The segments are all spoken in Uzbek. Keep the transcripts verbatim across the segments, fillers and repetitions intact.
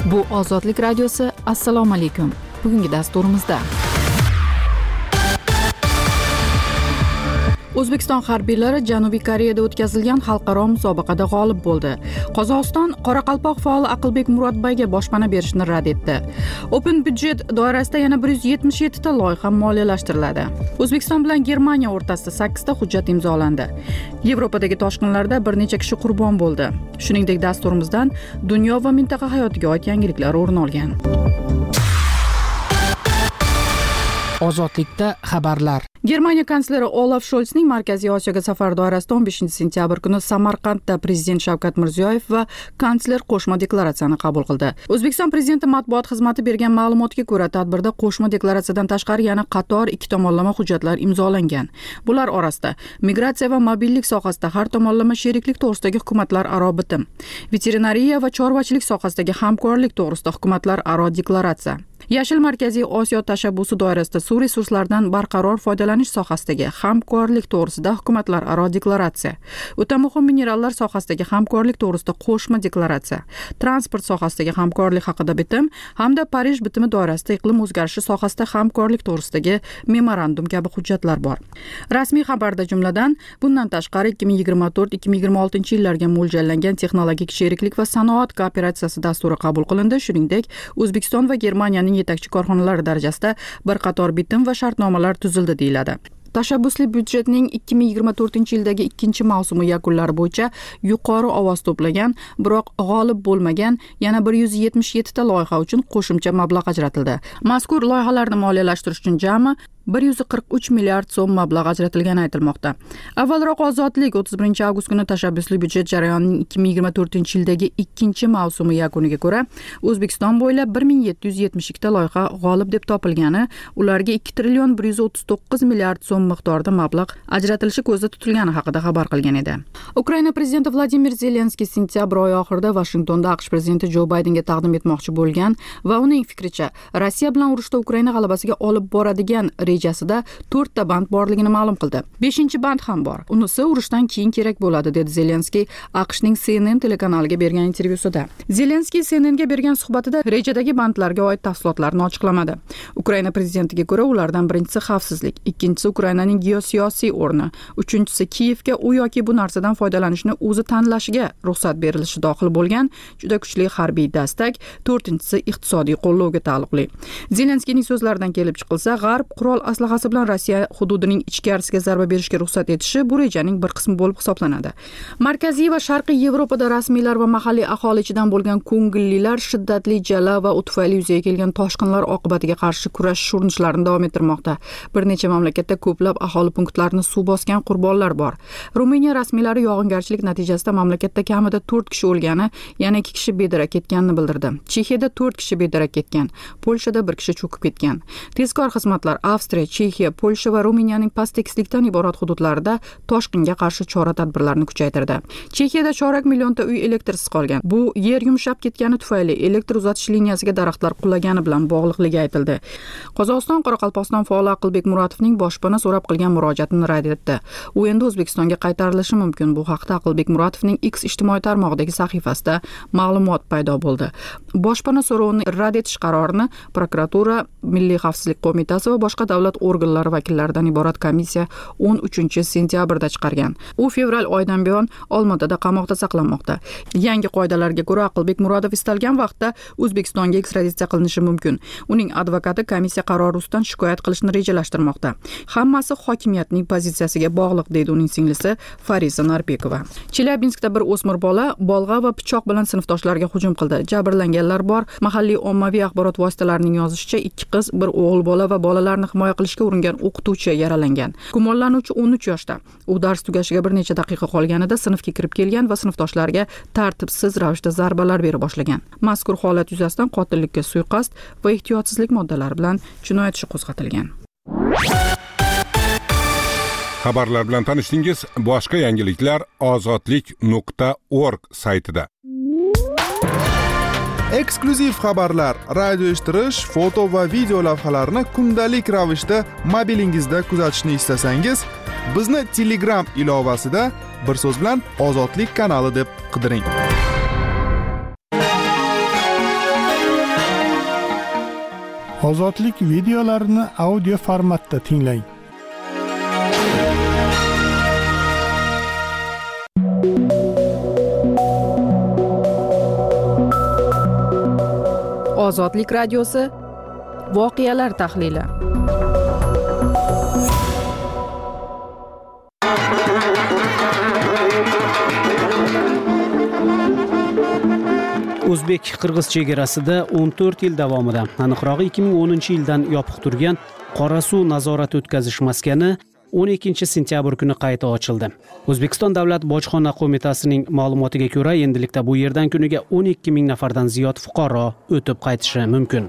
Bu Ozodlik radiosi. Assalomu alaykum. Bugungi dasturimizda O'zbekiston harbiylari Janubiy Koreyada o'tkazilgan xalqaro musobaqada g'olib bo'ldi. Qozog'iston Qoraqalpoq faoli Aqlbek Murodbayga boshpana berishni rad etdi. Open budjet doirasida yana bir yuz yetmish yetti ta loyiha moliyalashtiriladi. O'zbekiston bilan Germaniya o'rtasida sakkiz ta hujjat imzolandi. Yevropadagi toshqinlarda bir necha kishi qurbon bo'ldi. Shuningdek, dasturimizdan dunyo va mintaqa hayotiga oid yangiliklar o'rin olgan. Ozodlikda xabarlar. Germaniya kansleri Olaf Scholzning Markaziy Osiyoga safari doirasida o'n beshinchi sentyabr kuni Samarqandda prezident Shavkat Mirziyoyev va kansler qo'shma deklaratsiyani qabul qildi. O'zbekiston prezidenti matbuot xizmati bergan ma'lumotga ko'ra, tadbirda qo'shma deklaratsiyadan tashqari yana qator ikki tomonlama hujjatlar imzolangan. Bular orasida migratsiya va mobillik sohasida har tomonlama sheriklik to'g'risidagi hukumatlararo bitim, veterinariya va chorvachilik sohasidagi hamkorlik to'g'risida hukumatlararo deklaratsiya, Yashil Markaziy Osiyo tashabbusi doirasida suv resurslaridan barqaror foydalanish sohasidagi hamkorlik to'g'risida hukumatlararo deklaratsiya, o'ta muhim minerallar sohasidagi hamkorlik to'g'risida qo'shma deklaratsiya, transport sohasidagi hamkorlik haqida bitim hamda Parij bitimi doirasida iqlim o'zgarishi sohasida hamkorlik to'g'risidagi memorandum kabi hujjatlar bor. Rasmiy xabarda jumladan bundan tashqari ikki ming yigirma to'rt ikki ming yigirma oltinchi yillarga mo'ljallangan texnologik sheriklik va sanoat kooperatsiyasi dasturi qabul qilindi. Shuningdek, O'zbekiston va Germaniyaning yetakchi korxonalari darajasida bir qator bitim va shartnomalar tuzildi deyiladi. Tashabbusli byudjetning ikki ming yigirma to'rtinchi yildagi ikkinchi mavsumi yakunlari bo'yicha yuqori ovoz to'plagan, biroq g'olib bo'lmagan yana bir yuz yetmish yetti ta loyiha uchun qo'shimcha mablag' ajratildi. Mazkur loyihalarni moliyalashtirish uchun jami bir yuz qirq uch milliard so'm mablag' ajratilgani aytilmoqda. Avvalroq Ozodlik o'ttiz birinchi avgust kuni tashabbusli byudjet jarayonining ikki ming yigirma to'rtinchi yildagi ikkinchi mavsumi yakuniga ko'ra O'zbekiston bo'ylab bir ming yetti yuz yetmish ikki ta loyiha g'olib deb topilgani, ularga ikki trillion bir yuz o'ttiz to'qqiz milliard so'm miqdorida mablag' ajratilishi ko'zda tutilgani haqida xabar qilgan edi. Ukraina prezidenti Vladimir Zelenskiy sentyabr oyi oxirida Washingtonda AQSh prezidenti Jo Baydenga taqdim etmoqchi bo'lgan va uning fikricha Rossiya bilan urushda Ukraina g'alabasiga olib boradigan rejasida to'rtta band borligini ma'lum qildi. beshinchi band ham bor. Unisi urushdan keyin kerak bo'ladi, dedi Zelenskiy AQShning C N N telekanaliga bergan intervyusida. Zelenskiy C N N ga bergan suhbatida rejadagi bandlarga oid tafsilotlarni ochiqlamadi. Ukraina prezidentiga ko'ra, ulardan birinchisi xavfsizlik, ikkinchisi Ukrainaning geosiyosiy o'rni, uchinchisi Kiyevga u yoki bu narsadan foydalanishni o'zi tanlashiga ruxsat berilishi dohil bo'lgan juda kuchli harbiy dastak, to'rtinchisi iqtisodiy qo'llovga taalluqli. Zelenskiyning so'zlaridan kelib chiqilsa, G'arb qurol aslahasi bilan Rossiya hududining ichkarisiga zarba berishga ruxsat etishi bu rejaning bir qismi bo'lib hisoblanadi. Markaziy va Sharqiy Yevropada rasmiylar va mahalliy aholi ichidan bo'lgan ko'ngillilar shiddatli jala va u tufayli yuzaga kelgan toshqinlar oqibatiga qarshi kurashish urinishlarini davom ettirmoqda. Bir necha mamlakatda ko'plab aholi punktlarini suv bosgan qurbonlar bor. Ruminiya rasmiylari yog'ingarchilik natijasida mamlakatda kamida to'rt kishi o'lgani, yana ikki kishi bedarak ketganini bildirdi. Chexiyada to'rt kishi bedarak ketgan, Polshada bir kishi cho'kib ketgan. Tezkor xizmatlar Avstriya, Chexiya, Polsha va Ruminiyaning past tekislikdan iborat hududlarida toshqinga qarshi chora-tadbirlarni kuchaytirdi. Chexiyada chorak millionta uy elektrsiz qolgan. Bu yer yumshab ketgani tufayli elektr uzatish liniyasiga daraxtlar qulagani bilan bog'liqligi aytildi. Qozog'iston Qoraqalpog'iston faoli Aqlbek Murodovning boshpana so'rab qilgan murojaatini rad etdi. U endi O'zbekistonga qaytarilishi mumkin. Bu haqda Aqlbek Murodovning X ijtimoiy tarmog'idagi sahifasida ma'lumot paydo bo'ldi. Boshpana so'rovini rad etish qarorini prokuratura, Milliy xavfsizlik qo'mitasi va boshqa davlat organlari vakillaridan iborat komissiya o'n uchinchi sentyabrda chiqargan. U fevral oyidan buyon Olmaotada qamoqda saqlanmoqda. Yangi qoidalarga ko'ra Aqlbek Murodov istalgan vaqtda O'zbekistonga ekstraditsiya qilinishi mumkin. Uning advokati komissiya qarori ustidan shikoyat qilishni rejalashtirmoqda. Hammasi hokimiyatning pozitsiyasiga bog'liq, deydi uning singlisi Fariza Narbekova. Chelyabinskda bir o'smir bola bolg'a va pichoq bilan sinfdoshlariga hujum qildi. Jabrlanganlar bor. Mahalliy ommaviy axborot vositalarining yozishicha, ikki qiz, bir o'g'il bola va bolalarni himoya qilishga uringan o'qituvchi yaralangan. Gumonlanuvchi o'n uch yoshda. U dars tugashiga bir necha daqiqa qolganida sinfga kirib kelgan va sinfdoshlariga tartibsiz ravishda zarbalar bera boshlagan. Mazkur holat yuzasidan qotillikka suiqasd va ehtiyotsizlik moddalari bilan jinoyat ishi qo'zg'atilgan. Xabarlar bilan tanishdingiz. Boshqa yangiliklar ozodlik nuqta org saytida. Eksklyuziv xabarlar, radio eshittirish, foto va video lavhalarni kundalik ravishda mobilingizda kuzatishni istasangiz, bizni Telegram ilovasida bir so'z bilan Ozodlik kanali deb qidiring. Ozodlik videolarini audio formatda tinglang. Ozodlik radiosi voqealar tahlili. O'zbek-Qirg'iz chegarasida o'n to'rt yil davomida, aniqrog'i ikki ming o'ninchi yildan yopiq turgan Qorasuv nazorat o'tkazish maskani o'n ikkinchi sentyabr kuni qayta ochildi. O'zbekiston Davlat bojxona qo'mitasining ma'lumotiga ko'ra, endilikda bu yerdan kuniga o'n ikki ming nafardan ziyod fuqaro o'tib qaytishi mumkin.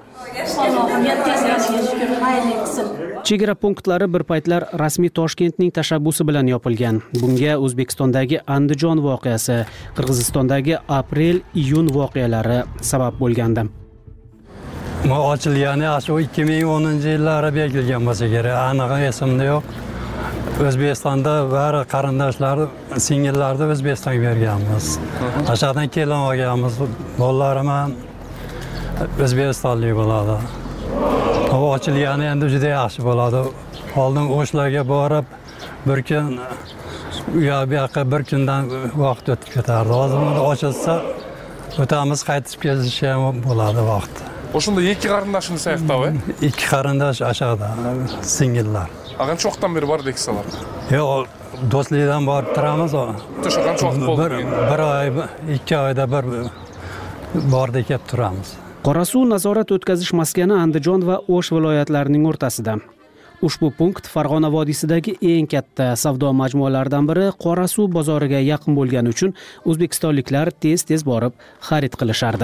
Chegara punktlari bir paytlar rasmiy Toshkentning tashabbusi bilan yopilgan. Bunga O'zbekistondagi Andijon voqeasi, Qirg'izistondagi aprel-iyun voqealari sabab bo'lgandi. Ma ochilgani shu ikki ming o'ninchi yillarda belgilangan bo'lsa kerak, aniq esimda yo'q. O'zbekistonda bari qarindoshlar, singillarni O'zbekistonga berganmiz. Ashaqdan kelin olganmiz. Bolalarim ham O'zbekistonlik bo'ladi. Bu ochilgani endi juda yaxshi bo'ladi. Oldin o'shlarga borib, bir kun u yoqqa bir kundan vaqt o'tib ketardi. Hozir ochilsa, o'tamiz, qaytib kelish ham bo'ladi vaqt. O'shunda ikki qarindoshimiz sayaqtavı? Ikki qarindosh aşağıda, singillar. Aqan çoxdan beri var deksalar. Yo'q, do'stlikdan borib turamiz o. To'shaqan cho'q bo'ldi. Bir, bir oy, ikki oyda bir bordik kelib turamiz. Qorasuv nazorat o'tkazish maskani Andijon va O'sh viloyatlarining o'rtasida. Ushbu punkt Farg'ona vodiysidagi eng katta savdo majmualaridan biri Qorasuv bozoriga yaqin bo'lgani uchun o'zbekistonliklar tez-tez borib xarid qilishardi.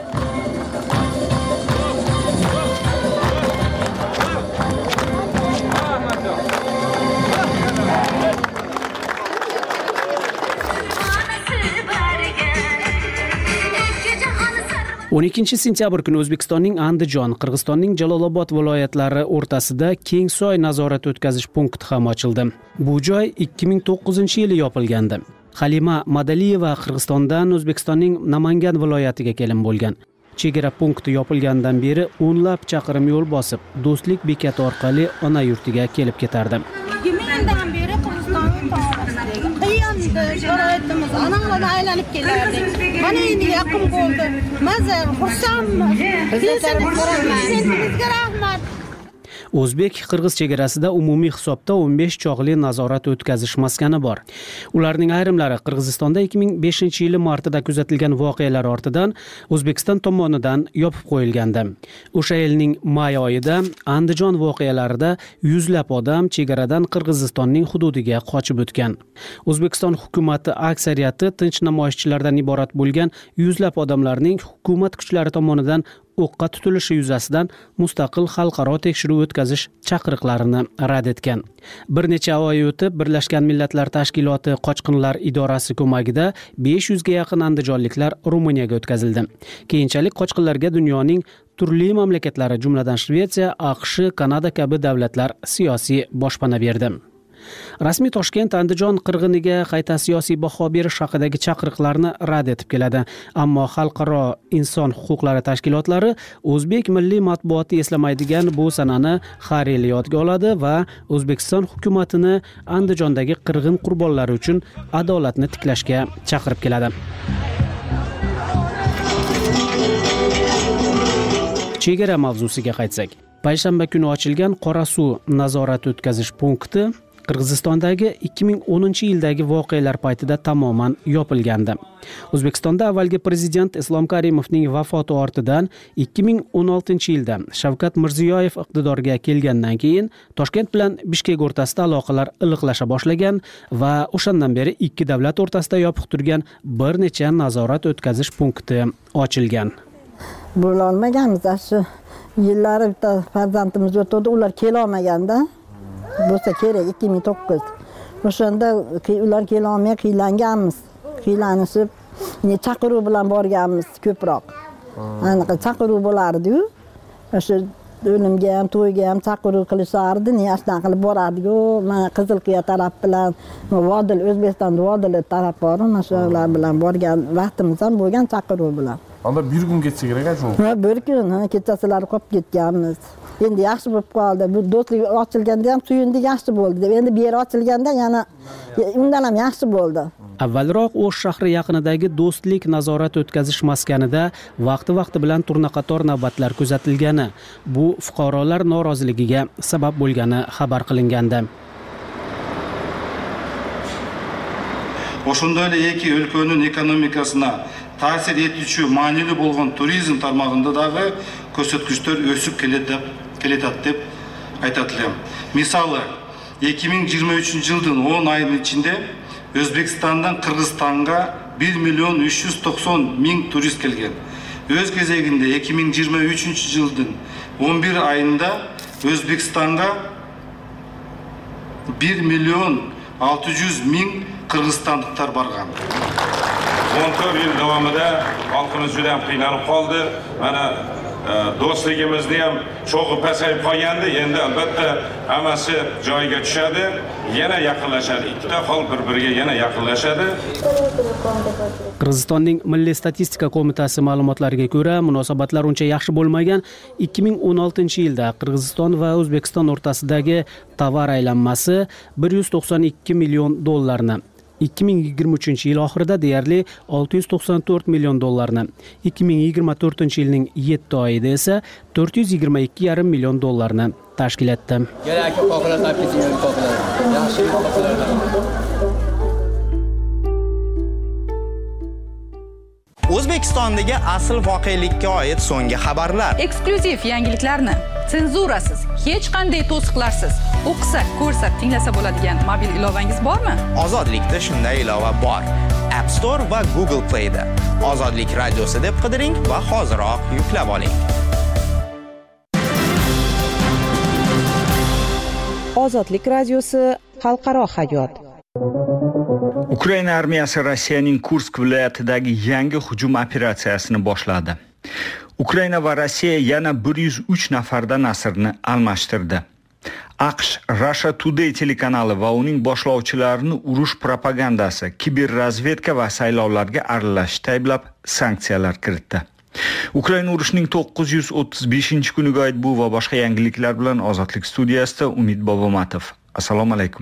o'n ikkinchi sentyabr kuni O'zbekistonning Andijon, Qirg'izistonning Jalolobod viloyatlari o'rtasida Kengsoy nazorat o'tkazish punkti ham ochildi. Bu joy ikki ming to'qqizinchi yili yopilgandi. Halima Madaliyeva Qirg'izistondan O'zbekistonning Namangan viloyatiga kelin bo'lgan. Chegara punkti yopilgandan beri o'nlab chaqirim yo'l bosib, Do'stlik bekati orqali ona yurtiga kelib ketardi. ikki mingdan beri Qirg'izistonga sharoitimiz anaqadan aylanib kelardik. Mana endi yaqin bo'ldi. Mazar, xursandmiz. Prezidentimizga rahmat. O'zbek-Qirg'iz chegarasida umumiy hisobda o'n besh chog'li nazorat o'tkazish maskani bor. Ularning ayrimlari Qirg'izistonda ikki ming beshinchi yili martida kuzatilgan voqealar ortidan O'zbekiston tomonidan yopib qo'yilgandi. O'sha yilning may oyida Andijon voqealarida yuzlab odam chegaradan Qirg'izistonning hududiga qochib o'tgan. O'zbekiston hukuumati aksariyati tinch namoyishchilardan iborat bo'lgan yuzlab odamlarning hukumat kuchlari tomonidan o'qqa tutilishi yuzasidan mustaqil xalqaro tekshiruv o'tkazish chaqiriqlarini rad etgan. Bir necha oy o'tib, Birlashgan Millatlar Tashkiloti qochqinlar idorasi ko'magida besh yuzga yaqin andijonliklar Ruminiyaga o'tkazildi. Keyinchalik qochqinlarga dunyoning turli mamlakatlari, jumladan Shvetsiya, AQSh, Kanada kabi davlatlar siyosiy boshpana berdi. Rasmiy Toshkent Andijon qirg'iniga qayta siyosiy baho berish haqidagi chaqiriqlarni rad etib keladi. Ammo xalqaro inson huquqlari tashkilotlari o'zbek milliy matbuoti eslamaydigan bu sanani har yil yodga oladi va O'zbekiston hukumatini Andijondagi qirg'in qurbonlari uchun adolatni tiklashga chaqirib keladi. Chegara mavzusiga qaytsak, payshanba kuni ochilgan Qorasuv nazorat o'tkazish punkti Qirg'izistondagi ikki ming o'ninchi yildagi voqealar paytida tamoman yopilgandi. O'zbekistonda avvalgi prezident Islom Karimovning vafoti ortidan ikki ming o'n oltinchi yilda Shavkat Mirziyoyev iqtidorga kelgandan keyin Toshkent bilan Bishkek o'rtasida aloqalar iliqlasha boshlagan va o'shandan beri ikki davlat o'rtasida yopiq turgan bir necha nazorat o'tkazish punkti ochilgan. Bo'la olmaganmiz, shu yillari bitta farzandimiz o'tdi, ular kela olmaganda bo'lsa kerak ikki ming to'qqiz. O'shanda ular kela olmay qiylanganmiz. Qiylanishib, chaqiruv bilan borganmiz ko'proq. Aniq chaqiruv bo'lardi-yu. O'sha o'limga ham, to'yga ham chaqiruv qilishardi, niyashdan qilib borardi-ku. Mana Qizilqiya taraf bilan, Vodil, O'zbekiston Vodil taraf bor, mana shular bilan borgan vaqtimiz ham bo'lgan chaqiruv bilan. Anda bir kun ketsa kerak shu. Ha, bir kun, ha, kechasilari qolib ketganmiz. Endi yaxshi bo'lib qoldi. Bu do'stlik ochilganda ham suyundi yaxshi bo'ldi. Endi bu yer ochilganda yana undan ham yaxshi bo'ldi. Avvalroq O'sh shahri yaqinidagi do'stlik nazorat o'tkazish maskanida vaqti-vaqti bilan turnaqator navbatlar kuzatilgani, bu fuqarolar noroziligiga sabab bo'lgani xabar qilingandi. Ошондой эле эки өлкөнүн экономикасына таасир этүүчү маанилүү болгон туризм тармагында дагы көрсөткүчтөр өсүп келетат деп айтат элем. Мисалы, эки миң жыйырма үчүнчү жылдын он айынын ичинде Өзбекстандан Кыргызстанга bir milyon üç yüz doksan ming turist kelген. Өз кезегинде эки миң жыйырма үчүнчү жылдын он bir айында Өзбекстанга bir milyon altı yüz ming Kırgızstanlıklar bargan. on to'rt yil davomida xalqimiz juda ham qiynalib qoldi. Mana do'stligimizni ham cho'g'i pasayib qolgandi. Endi albatta hammasi joyiga tushadi, yana yaqinlashadi. Ikkita xalq bir-biriga yana yaqinlashadi. Qirg'izistonning Milliy statistika qo'mitasi ma'lumotlariga ko'ra, munosabatlar uncha yaxshi bo'lmagan. ikki ming o'n oltinchi yilda Qirg'iziston va O'zbekiston o'rtasidagi tovar aylanmasi bir yuz to'qson ikki million dollarni, ikki ming yigirma uchinchi yil oxirida deyarli olti yuz to'qson to'rt million dollarni, ikki ming yigirma to'rtinchi yilning yetti oyida esa to'rt yuz yigirma ikki yarim million dollarni tashkil etdi. O'zbekistondagi asl voqelikka oid so'nggi xabarlar, eksklyuziv yangiliklarni senzurasiz, hech qanday to'siqlarsiz o'qisa, ko'rsa, tinglasa bo'ladigan mobil ilovangiz bormi? Ozodlikda shunday ilova bor. App Store va Google Play da. Ozodlik radiosi deb qidiring va hoziroq yuklab oling. Ozodlik radiosi xalqaro hayot. Ukraina armiyasi Rossiyaning Kursk viloyatidagi yangi hujum operatsiyasini boshladi. Ukraina va Rossiya yana bir yuz uch nafardan asirni almashtirdi. AQSh Russia Today telekanali va uning boshlovchilarini urush propagandasi, kiberrazvedka va saylovlarga aralashishda ayblab sanksiyalar kiritdi. Ukraina urushining to'qqiz yuz o'ttiz beshinchi kuniga oid bu va boshqa yangiliklar bilan Ozodlik studiyasida Umid Bobomatov. Assalomu alaykum.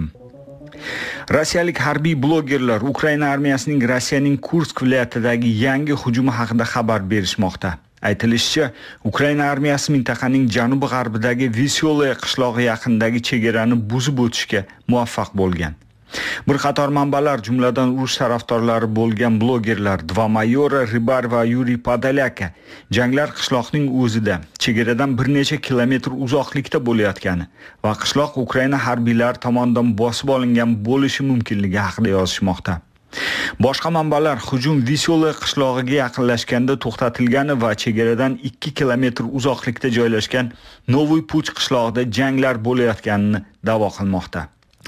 Rossiyalik harbiy blogerlar Ukraina armiyasining Rossiyaning Kursk viloyatidagi yangi hujumi haqida xabar berishmoqda. Aytilishicha, Ukraina armiyasi mintaqaning janubi-g'arbidagi Veselaya qishlog'i yaqinidagi chegarani buzib o'tishga muvaffaq bo'lgan. Bir qator manbalar, jumladan urush tarafdorlari bo'lgan blogerlar Dva Mayora, Ribar va Yuriy Podolyaka janglar qishloqning o'zida, chegaradan bir necha kilometr uzoqlikda bo'layotgani va qishloq Ukraina harbiylari tomonidan bosib olingan bo'lishi mumkinligi haqida yozishmoqda. Boshqa manbalar hujum Veselaya qishlog'iga yaqinlashganda to'xtatilgani va chegaradan ikki kilometr uzoqlikda joylashgan Novoy Puch qishlog'ida janglar bo'layotganini da'vo qilmoqda.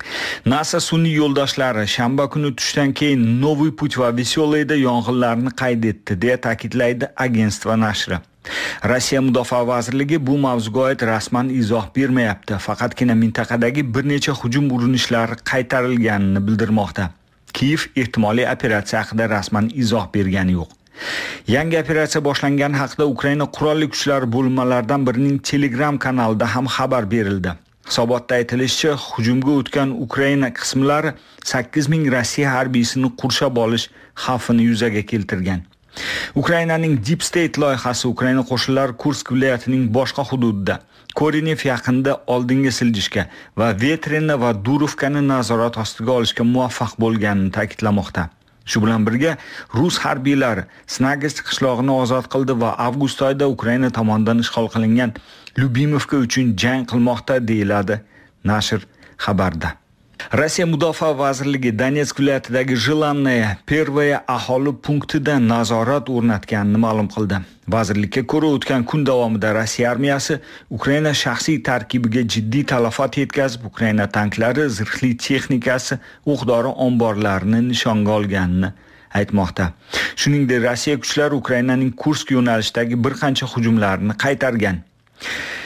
NASA sun'iy yo'ldoshlari shanba kuni tushdan keyin Novoy Puch va Veselayada yong'inlarni qayd etdi, deya ta'kidlaydi agentство nashri. Rossiya Mudofaa vazirligi bu mavzuga oid rasman izoh bermayapti, faqatgina mintaqadagi bir necha hujum urinishlari qaytarilganini bildirmoqda. Kiyev ehtimoliy operatsiya haqida rasman izoh bergani yo'q. Yangi operatsiya boshlangan haqida Ukraina qurolli kuchlari bo'linmalaridan birining Telegram kanalida ham xabar berildi. Hisobotda aytilishicha, hujumga o'tgan Ukraina qismlari sakkiz ming Rossiya harbiysini qurshab olish xavfini yuzaga keltirgan. Ukrainaning Deep State loyihasi Ukraina qo'shinlari Kursk viloyatining boshqa hududida, Korenev yaqinida oldinga siljishga va Vetrena va Durovkani nazorat ostiga olishga muvaffaq bo'lganini ta'kidlamoqda. Shu bilan birga Rus harbiylari Snagist qishlog'ini ozod qildi va avgust oyida Ukraina tomonidan ishg'ol qilingan Lyubimovka uchun jang qilmoqda, deyiladi nashr xabarda. Rossiya Mudofaa vazirligi Donetsk viloyatidagi Jilanaya Первая aholi punktida nazorat o'rnatganini ma'lum qildi. Vazirlikka ko'ra, o'tgan kun davomida Rossiya armiyasi Ukraina shaxsiy tarkibiga jiddiy talafot yetkazib, Ukraina tanklari, zirhli texnikasi, o'q-dori omborlarini nishonga olganini aytmoqda. Shuningdek, Rossiya kuchlari Ukrainaning Kursk yo'nalishidagi bir qancha hujumlarni qaytargan.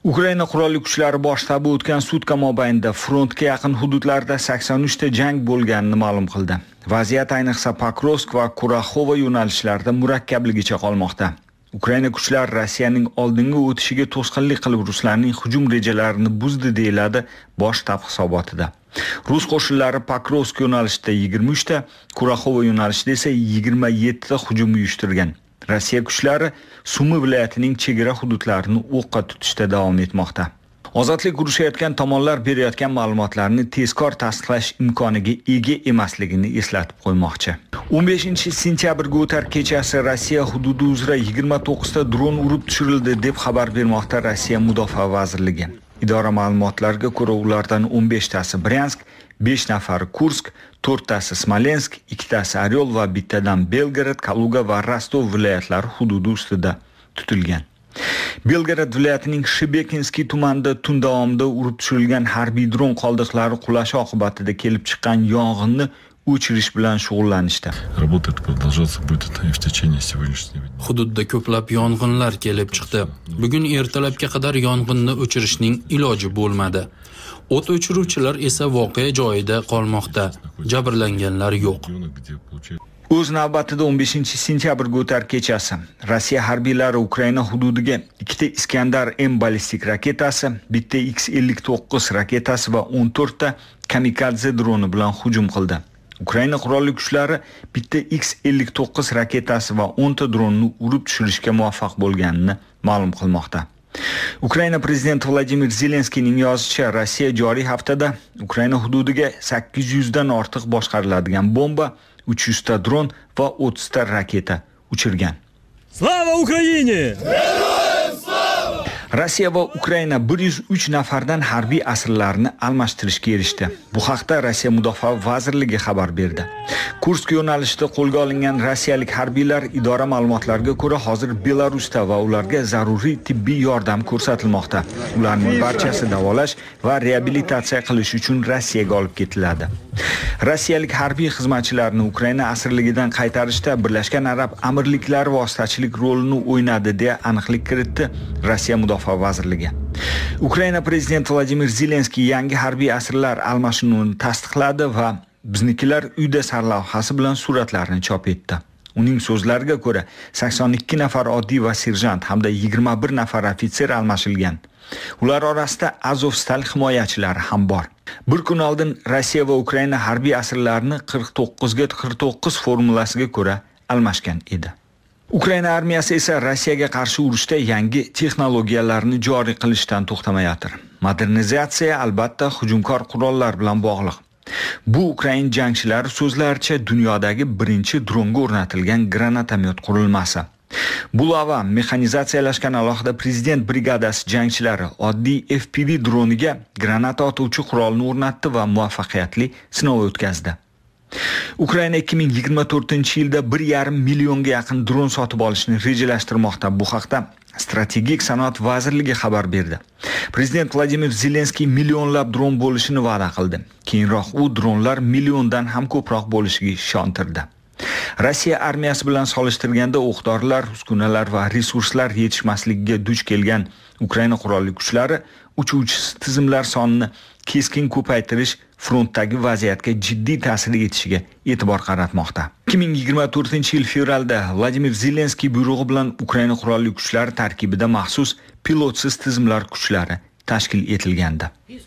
Ukraina qurolli kuchlari bosh shtabi o'tgan sutka mobaynida frontga yaqin hududlarda sakson uch ta jang bo'lganini ma'lum qildi. Vaziyat ayniqsa Pokrovsk va Kuraxova yo'nalishlarida murakkabligicha qolmoqda. Ukraina kuchlari Rossiyaning oldinga o'tishiga to'sqinlik qilib Ruslarning hujum rejalarini buzdi deyiladi bosh shtab hisobotida. Rus qo'shinlari Pokrovsk yo'nalishida yigirma uch ta, Kuraxova yo'nalishida esa yigirma yetti ta hujum uyushtirgan. Rossiya kuchlari Sumi viloyatining chegara hududlarini o'qqa tutishda davom etmoqda. Ozodlik urushayotgan tomonlar berayotgan ma'lumotlarni tezkor tasdiqlash imkoniga ega emasligini eslatib qo'ymoqchi. o'n beshinchi sentyabrga o'tar kechasi Rossiya hududi uzra yigirma to'qqiz ta dron urib tushirildi deb xabar bermoqda Rossiya Mudofaa vazirligi. Idora ma'lumotlariga ko'ra ulardan o'n besh tasi Bryansk, besh nafari Kursk, to'rt tasi Smolensk, ikki tasi Oryol va bittadan Belgorod, Kaluga va Rostov viloyatlari hududi ustida tutilgan. Belgorod viloyatining Shebekinskiy tumanida tun davomida urib tushirilgan harbiy dron qoldiqlari qulashi oqibatida kelib chiqqan yong'inni o'chirish bilan shug'ullanishdi. Hududda ko'plab yong'inlar kelib chiqdi. Bugun ertalabga qadar yong'inni o'chirishning iloji bo'lmadi. O't o'chiruvchilar esa voqea joyida qolmoqda. Jabrlanganlar yo'q. O'z navbatida o'n beshinchi sentyabrga o'tar kechasi Rossiya harbiylari Ukraina hududiga ikkita Iskandar M ballistik raketasi, bitta X ellik to'qqiz raketasi va o'n to'rt ta kamikadze droni bilan hujum qildi. Ukraina qurolli kuchlari bitta X ellik to'qqiz raketasi va o'n ta dronni urib tushirishga muvaffaq bo'lganini ma'lum qilmoqda. Ukraina prezidenti Vladimir Zelenskiyning yozishicha, Rossiya joriy haftada Ukraina hududiga sakkiz yuz dan ortiq boshqariladigan bomba, uch yuz ta dron va o'ttiz ta raketa uchirgan. Slava Ukraine! Rossiya va Ukraina bir yuz uch nafardan harbiy asirlarni almashtirishga erishdi. Bu haqda Rossiya Mudofaa vazirligi xabar berdi. Kursk yo'nalishida qo'lga olingan rossiyalik harbiylar idora ma'lumotlariga ko'ra hozir Belarusda va ularga zaruriy tibbiy yordam ko'rsatilmoqda. Ularning barchasi davolash va reabilitatsiya qilish uchun Rossiyaga olib ketiladi. Rossiyalik harbiy xizmatchilarni Ukraina asirligidan qaytarishda Birlashgan Arab Amirliklari vositachilik rolini o'ynadi deya aniqlik kiritdi Rossiya Mudofaa vazirligi. Ukraina prezidenti Vladimir Zelenskiy yangi harbiy asirlar almashinuvini tasdiqladi va biznikilar uyda sarlavhasi bilan suratlarni chop etdi. Uning so'zlariga ko'ra sakson ikki nafar oddiy va serjant hamda yigirma bir nafar ofitser almashilgan. Ular orasida Azovstal himoyachilari ham bor. Bir kun oldin Rossiya va Ukraina harbiy asirlarini qirq to'qqiz ga qirq to'qqiz formulasiga ko'ra almashgan edi. Ukraina armiyasi esa Rossiyaga qarshi urushda yangi texnologiyalarni joriy qilishdan to'xtamayotir. Modernizatsiya albatta hujumkor qurollar bilan bog'liq. Bu Ukraina jangchilari so'zlaricha dunyodagi birinchi dronga o'rnatilgan granatomyot qurilmasi. Bulava mexanizatsiyalashgan alohida prezident brigadasi jangchilari oddiy F P V droniga granata otuvchi qurolni o'rnatdi va muvaffaqiyatli sinov o'tkazdi. Ukraina ikki ming yigirma to'rtinchi yilda bir yarim millionga yaqin dron sotib olishni rejalashtirmoqda. Bu haqda Strategik sanoat vazirligi xabar berdi. Prezident Vladimir Zelenskiy millionlab dron bo'lishini va'da qildi. Keyinroq u dronlar milliondan ham ko'proq bo'lishiga ishontirdi. Rossiya armiyasi bilan solishtirganda o'q-dorilar, uskunalar va resurslar yetishmasligiga duch kelgan Ukraina qurolli kuchlari uchuvchi tizimlar sonini keskin ko'paytirish frontdagi vaziyatga jiddiy ta'sir etishiga e'tibor qaratmoqda. ikki ming yigirma to'rtinchi yil fevralda Vladimir Zelenskiy buyrug'i bilan Ukraina qurolli kuchlari tarkibida maxsus pilotsiz tizimlar kuchlari tashkil etilgandi.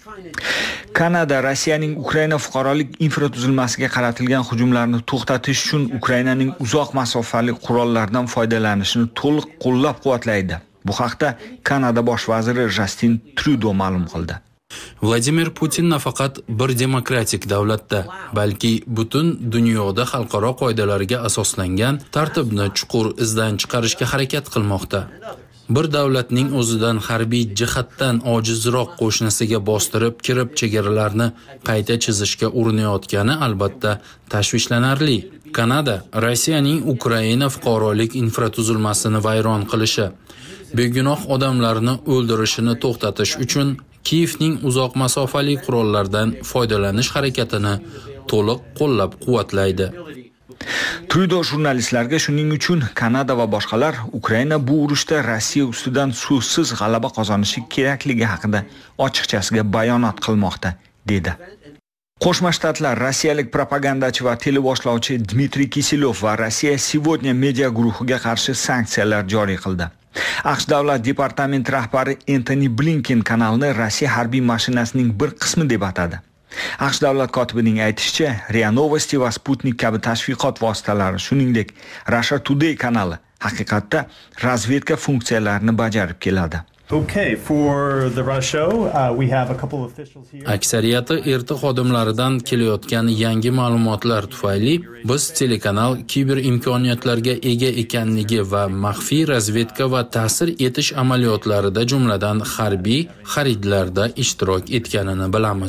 Kanada Rossiyaning Ukraina fuqarolik infratuzilmasiga qaratilgan hujumlarni to'xtatish uchun Ukrainaning uzoq masofali qurollardan foydalanishini to'liq qo'llab-quvvatlaydi. Bu haqda Kanada bosh vaziri Justin Trudeau ma'lum qildi. Vladimir Putin nafaqat bir demokratik davlatda, balki butun dunyoda xalqaro qoidalarga asoslangan tartibni chuqur izdan chiqarishga harakat qilmoqda. Bir davlatning o'zidan harbiy jihatdan ojizroq qo'shnisiga bostirib kirib chegaralarni qayta chizishga urinayotgani albatta tashvishlanarli. Kanada Rossiyaning Ukraina fuqarolik infratuzilmasini vayron qilishi, begunoh odamlarni o'ldirishini to'xtatish uchun Kiyevning uzoq masofali qurollardan foydalanish harakatini to'liq qo'llab-quvvatlaydi. Trudeau jurnalistlarga shuning uchun Kanada va boshqalar Ukraina bu urushda Rossiya ustidan so'zsiz g'alaba qozonishi kerakligi haqida ochiqchasiga bayonot qilmoqda, dedi. Qo'shma Shtatlar rossiyalik propagandachi va teleboshlovchi Dmitriy Kiselov va Rossiya Сегодня media guruhiga qarshi sanksiyalar joriy qildi. AQSh davlat departamenti rahbari Antony Blinken kanalni Rossiya harbiy mashinasining bir qismi deb atadi. AQSh davlat kotibining aytishicha, RIA Novosti va Sputnik kabi tashviqot vositalari, shuningdek Russia Today kanali haqiqatda razvedka funksiyalarini bajarib keladi. Okay, for the Rush show, uh, we have a couple of officials here. Aksariyati erta xodimlaridan kelayotgan yangi ma'lumotlar tufayli biz telekanal kiber imkoniyatlarga ega ekanligi va maxfiy razvedka va ta'sir etish amaliyotlarida, jumladan harbiy xaridlarda ishtirok etganini bilamiz.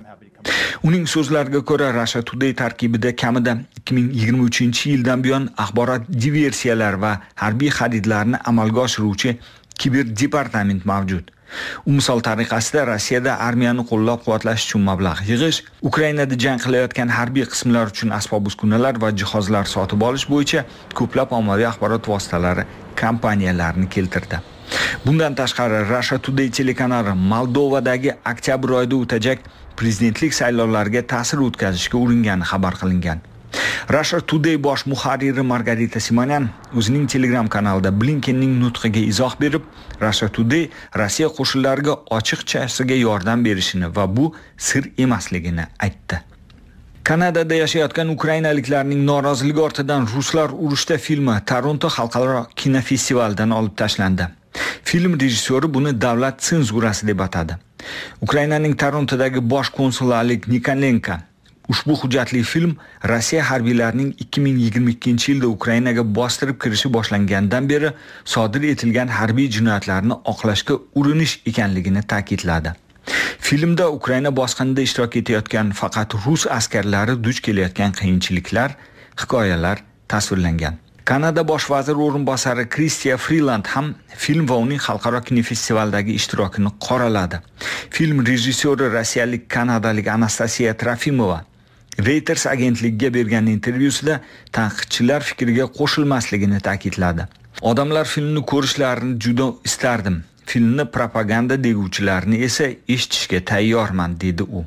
Uning so'zlariga ko'ra, Russia Today tarkibida kamida ikki ming yigirma uchinchi yildan buyon axborot diversiyalar va harbiy xaridlarni amalga oshiruvchi kiber departament mavjud. U misol tariqasida Rossiyada armiyani qo'llab-quvvatlash uchun mablag' yig'ish, Ukrainada jang qilayotgan harbiy qismlar uchun asbob-uskunalar va jihozlar sotib olish bo'yicha ko'plab ommaviy axborot vositalari kompaniyalarini keltirdi. Bundan tashqari, Russia Today telekanali Moldovadagi oktyabr oyida o'tajak prezidentlik saylovlariga ta'sir o'tkazishga uringani xabar qilingan. Russia Today bosh muharriri Margarita Simonyan o'zining Telegram kanalida Blinkenning nutqiga izoh berib, Russia Today Rossiya qo'shinlariga ochiqchasiga yordam berishini va bu sir emasligini aytdi. Kanadada yashayotgan ukrainaliklarning noroziligi ortidan Ruslar urushda filmi Toronto xalqaro kinofestivalidan olib tashlandi. Film rejissyori buni davlat senzurasi deb atadi. Ukrainaning Torontodagi bosh konsuli Oleg Nikolenko ushbu hujjatli film Rossiya harbiylarining ikki ming yigirma ikkinchi yilda Ukrainaga bostirib kirishi boshlangandan beri sodir etilgan harbiy jinoyatlarni oqlashga urinish ekanligini ta'kidladi. Filmda Ukraina bosqinida ishtirok etayotgan faqat rus askarlari duch kelayotgan qiyinchiliklar, hikoyalar tasvirlangan. Kanada bosh vaziri o'rinbosari Chrystia Freeland ham film va uning xalqaro kinofestivaldagi ishtirokini qoraladi. Film rejissyori rossiyalik kanadalik Anastasiya Trofimova Reuters agentligiga bergan intervyusida tanqidchilar fikriga qo'shilmasligini ta'kidladi. Odamlar filmni ko'rishlarini juda istardim. Filmni propaganda deguvchilarni esa eshitishga tayyorman, dedi u.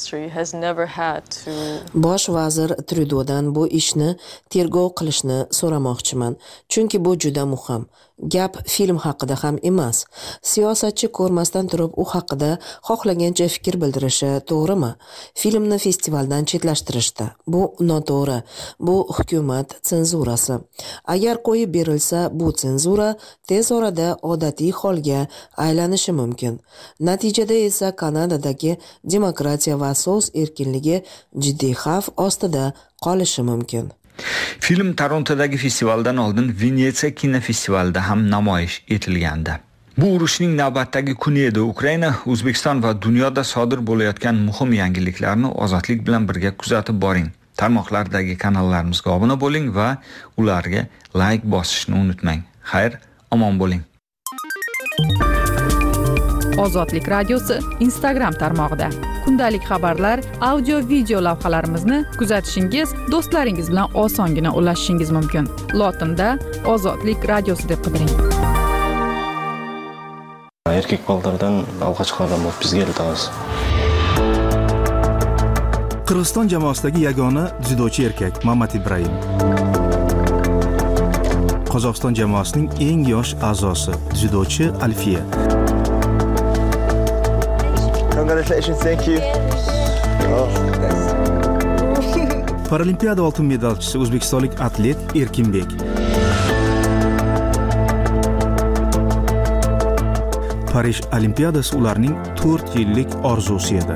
Bosh vazir Trudeaudan bu ishni tergov qilishni so'ramoqchiman, chunki bu juda muhim. Gap film haqida ham emas. Siyosatchi ko'rmasdan turib u haqida xohlagancha fikr bildirishi to'g'rimi? Filmni festivaldan chetlashtirishdi. Bu noto'g'ri. Bu hukumat senzurasi. Agar qo'yib berilsa, bu senzura tez orada odatiy holga aylanishi mumkin. Natijada esa Kanadadagi demokratiya va so'z erkinligi jiddiy xavf ostida qolishi mumkin. Film Torontodagi festivaldan oldin Venetsiya kinofestivalida ham namoyish etilgandi. Bu urushning navbatdagi kuni edi. Ukraina, O'zbekiston va dunyoda sodir bo'layotgan muhim yangiliklarni ozodlik bilan birga kuzatib boring. Tarmoqlardagi kanallarimizga obuna bo'ling va ularga like bosishni unutmang. Xayr, omon bo'ling. Ozodlik radiosi Instagram tarmog'ida kundalik xabarlar, audio video lavhalarimizni kuzatishingiz, do'stlaringiz bilan osongina ulashishingiz mumkin. Lotinda Ozodlik radiosi deb qidiring. Erkak bolalardan alg'ochlardan bo'lib bizga iltimos. Qirg'iziston jamoasidagi yagona dzyudochi erkak Mamat Ibrohim. Qozog'iston jamoasining eng yosh a'zosi dzyudochi Alfiya. Congratulations, thank you. Oh, Paralimpiada oltin medalchisi o'zbekistonlik atlet Erkinbek. Parij Olimpiadasi ularning to'rt yillik orzusi edi.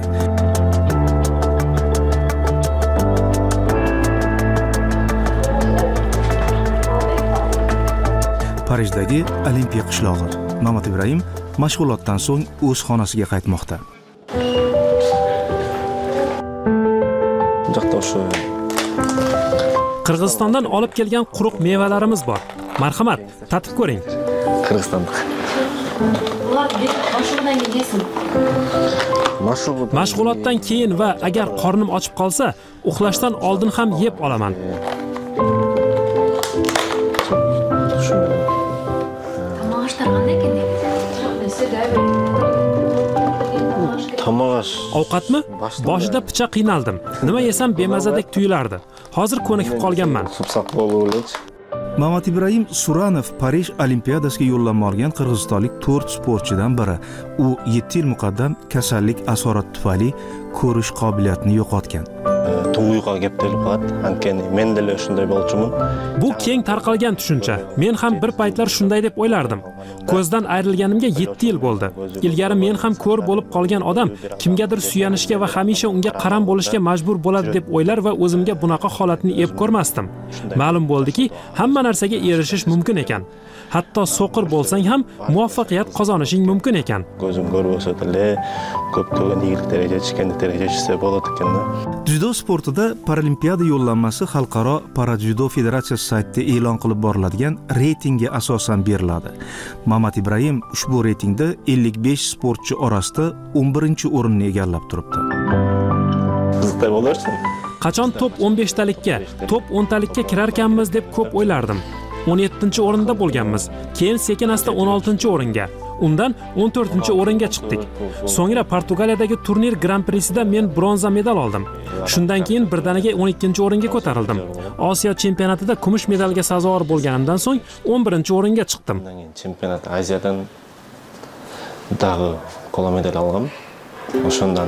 Parijdagi Olimpiya qishlog'i. Mamat Ibrohim mashg'ulotdan so'ng o'z xonasiga qaytmoqda. Qirg'izistondan olib kelgan quruq mevalarimiz bor. Marhamat, tatib ko'ring. Qirg'izistonda. Mashg'ulotdan keyin va agar qornim ochib qolsa, uxlashdan oldin ham yeb olaman. Tomosh. Ovqatmi? Boshida picha qiynaldim. Nima yesam bemazadek tuyulardi. Hozir ko'nikib qolganman. Mamat Ibrahim Suranov Parij Olimpiadasiga yo'llanma olgan qirg'izistonlik to'rt sportchidan biri. U yetti yil muqaddam kasallik asorati tufayli ko'rish qobiliyatini yo'qotgan. Tug'uqqa kelib qoladi. Ankeni men de shunday bo'lchiman. Bu keng tarqalgan tushuncha. Men ham bir paytlar shunday deb o'ylardim. Ko'zdan ayrilganimga yetti yil bo'ldi. Ilgari men ham ko'r bo'lib qolgan odam kimgadir suyanishga va hamisha unga qaram bo'lishga majbur bo'ladi deb o'ylar va o'zimga bunaqa holatni ep ko'rmasdim. Ma'lum bo'ldiki, hamma narsaga erishish mumkin ekan. Hatto so'qir bo'lsang ham muvaffaqiyat qozonishing mumkin ekan. Ko'zim ko'r bo'lsa-da, ko'p-ko'p yigit daraja chiqqanda daraja chiqsa bo'ladi ekan. Dzyudo sportida Paralimpiada yo'llanmasi Xalqaro Paradzyudo Federatsiyasi saytida e'lon qilib boriladigan reytingga asosan beriladi. Mamat Ibrahim ushbu reytingda ellik besh sportchi orasida o'n birinchi o'rinni egallab turibdi. Bizda bo'larsan. Qachon top o'n beshtalikka, top o'ntalikka kirarkanmiz deb ko'p o'ylardim. o'n yettinchi o'rinda bo'lganmiz. Keyin sekin-asta o'n oltinchi o'ringa, undan o'n to'rtinchi o'ringa chiqdik. So'ngra Portugaliyadagi turnir Grand Prix'ida men bronza medal oldim. Shundan keyin birdaniga o'n ikkinchi o'ringa ko'tarildim. Osiyo chempionatida kumush medalga sazovor bo'lganimdan so'ng o'n birinchi o'ringa chiqdim. Chempionat Aziyadan dag'i qo'la medal oldim. O'shandan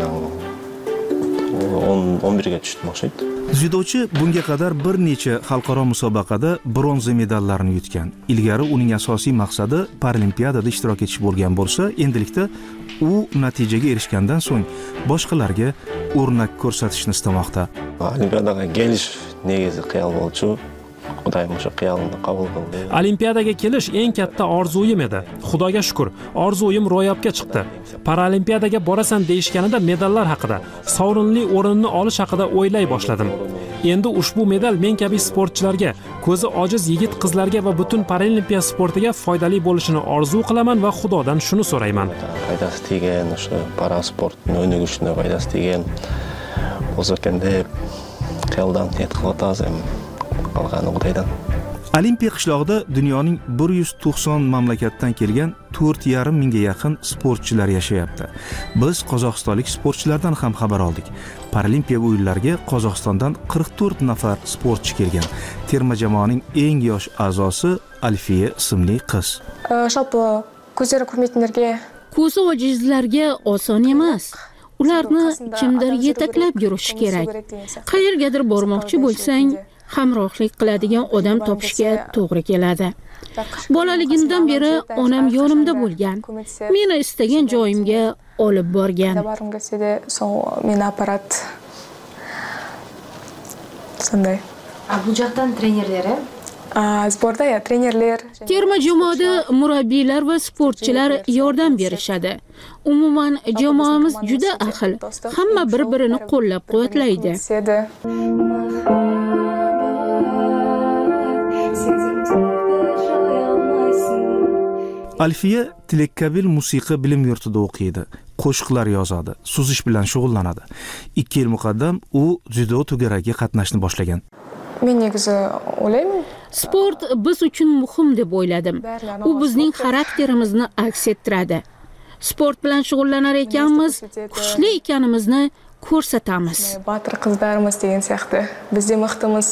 o'n birga tushdim o'xshaydi. Dzyudochi bunga qadar bir necha xalqaro musobaqada bronza medallarni yutgan. Ilgari uning asosiy maqsadi Paralimpiadada ishtirok etish bo'lgan bo'lsa, endilikda u natijaga erishgandan so'ng boshqalarga o'rnak ko'rsatishni istamoqda. Olimpiadaga kelish negizi xiyol bo'ldi. Xudoyim o'sha xiyolni qabul qildi. Olimpiadaga kelish eng katta orzuyim edi. Xudoga shukr, orzuyim ro'yobga chiqdi. Paralimpiadaga borasan deyishganida medallar haqida, sovrinli o'rinni olish haqida o'ylay boshladim. Endi ushbu medal men kabi sportchilarga, ko'zi ojiz yigit-qizlarga va butun paralimpiya sportiga foydali bo'lishini orzu qilaman va Xudodan shuni so'rayman. Foydasi tegan, o'sha parasportni o'ynagishni foydasi tegan bo'lsa ekan deb xiyoldan e'tiqodazim. Olimpiya qishlog'ida dunyoning bir yuz to'qson mamlakatdan kelgan to'rt yarim mingga yaqin sportchilar yashayapti. Biz qozog'istonlik sportchilardan ham xabar oldik. Paralimpiya o'yinlariga Qozog'istondan qirq to'rt nafar sportchi kelgan. Terma jamoaning eng yosh a'zosi Alfiya ismli qiz. Жалпы ko'zlari ko'rmaydiganlarga, ko'zi ojizlarga oson emas. Ularni kimdir yetaklab yurishi kerak. Qayergadir bormoqchi bo'lsang, hamrohlik qiladigan odam topishga to'g'ri keladi. Bolaligimdan beri onam yonimda bo'lgan. Meni istagan joyimga olib borgan. Meni aparat. Shunday. Bu yoqdan trenerlari? Sportda ya trenerlar. Terma jamoada murabbiylar va sportchilar yordam berishadi. Umuman jamoamiz juda ahil. Hamma bir-birini qo'llab-quvvatlaydi. Alfiya Tilakkabil musiqa bilim yurtida o'qiydi. Qo'shiqlar yozadi, suzish bilan shug'ullanadi. ikki yil muqaddam u dzyudo to'garagiga qatnashni boshlagan. Men negizi o'ylayman, sport biz uchun muhim deb o'yladim. U bizning xarakterimizni aks ettiradi. Sport bilan shug'ullanar ekanmiz, kuchli ekanimizni ko'rsatamiz. Botir qizlarimiz degan siyaqti. Bizda mixtimiz.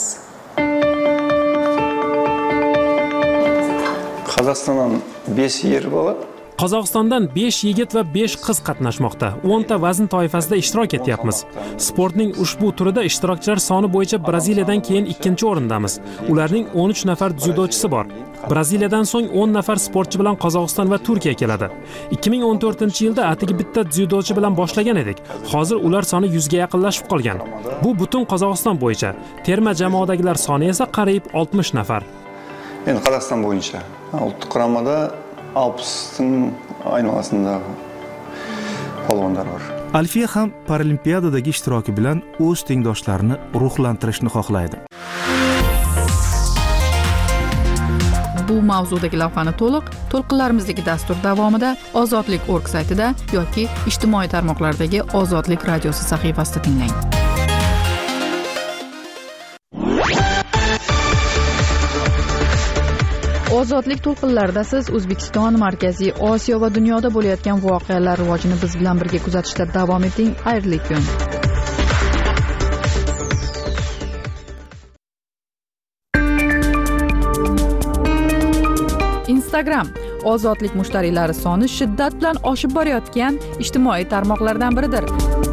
Qozog'istondan besh yer bo'ladi. Qozog'istondan besh yigit va besh qiz qatnashmoqda. o'n ta vazn toifasida ishtirok etyapmiz. Sportning ushbu turida ishtirokchilar soni bo'yicha Braziliyadan keyin ikkinchi o'rindamiz. Ularning o'n uch nafar dzyudochisi bor. Braziliyadan so'ng o'n nafar sportchi bilan Qozog'iston va Turkiya keladi. ikki ming o'n to'rtinchi yilda atigi bitta dzyudochi bilan boshlagan edik. Hozir ular soni yuzga yaqinlashib qolgan. Bu butun Qozog'iston bo'yicha. Terma jamoadagilar soni esa qariyb oltmish nafar. Endi Qozog'iston bo'yicha ultiq quramada alpsning aynolasindagi polvonlar bor. Alfiya ham Paralimpiadadagi ishtiroki bilan o'z tengdoshlarini ruhlantirishni xohlaydi. Bu mavzudagi lavhani to'liq to'lqinlarimizdagi dastur davomida Ozodlik nokta org saytida yoki ijtimoiy tarmoqlardagi Ozodlik radiosi sahifasida tinglang. Ozodlik to'lqinlarida siz O'zbekiston, Markaziy Osiyo va dunyoda bo'layotgan voqealar rivojini biz bilan birga kuzatishda davom eting. Xayrli kun. Instagram ozodlik mushtariylari soni shiddat bilan oshib borayotgan ijtimoiy tarmoqlardan biridir.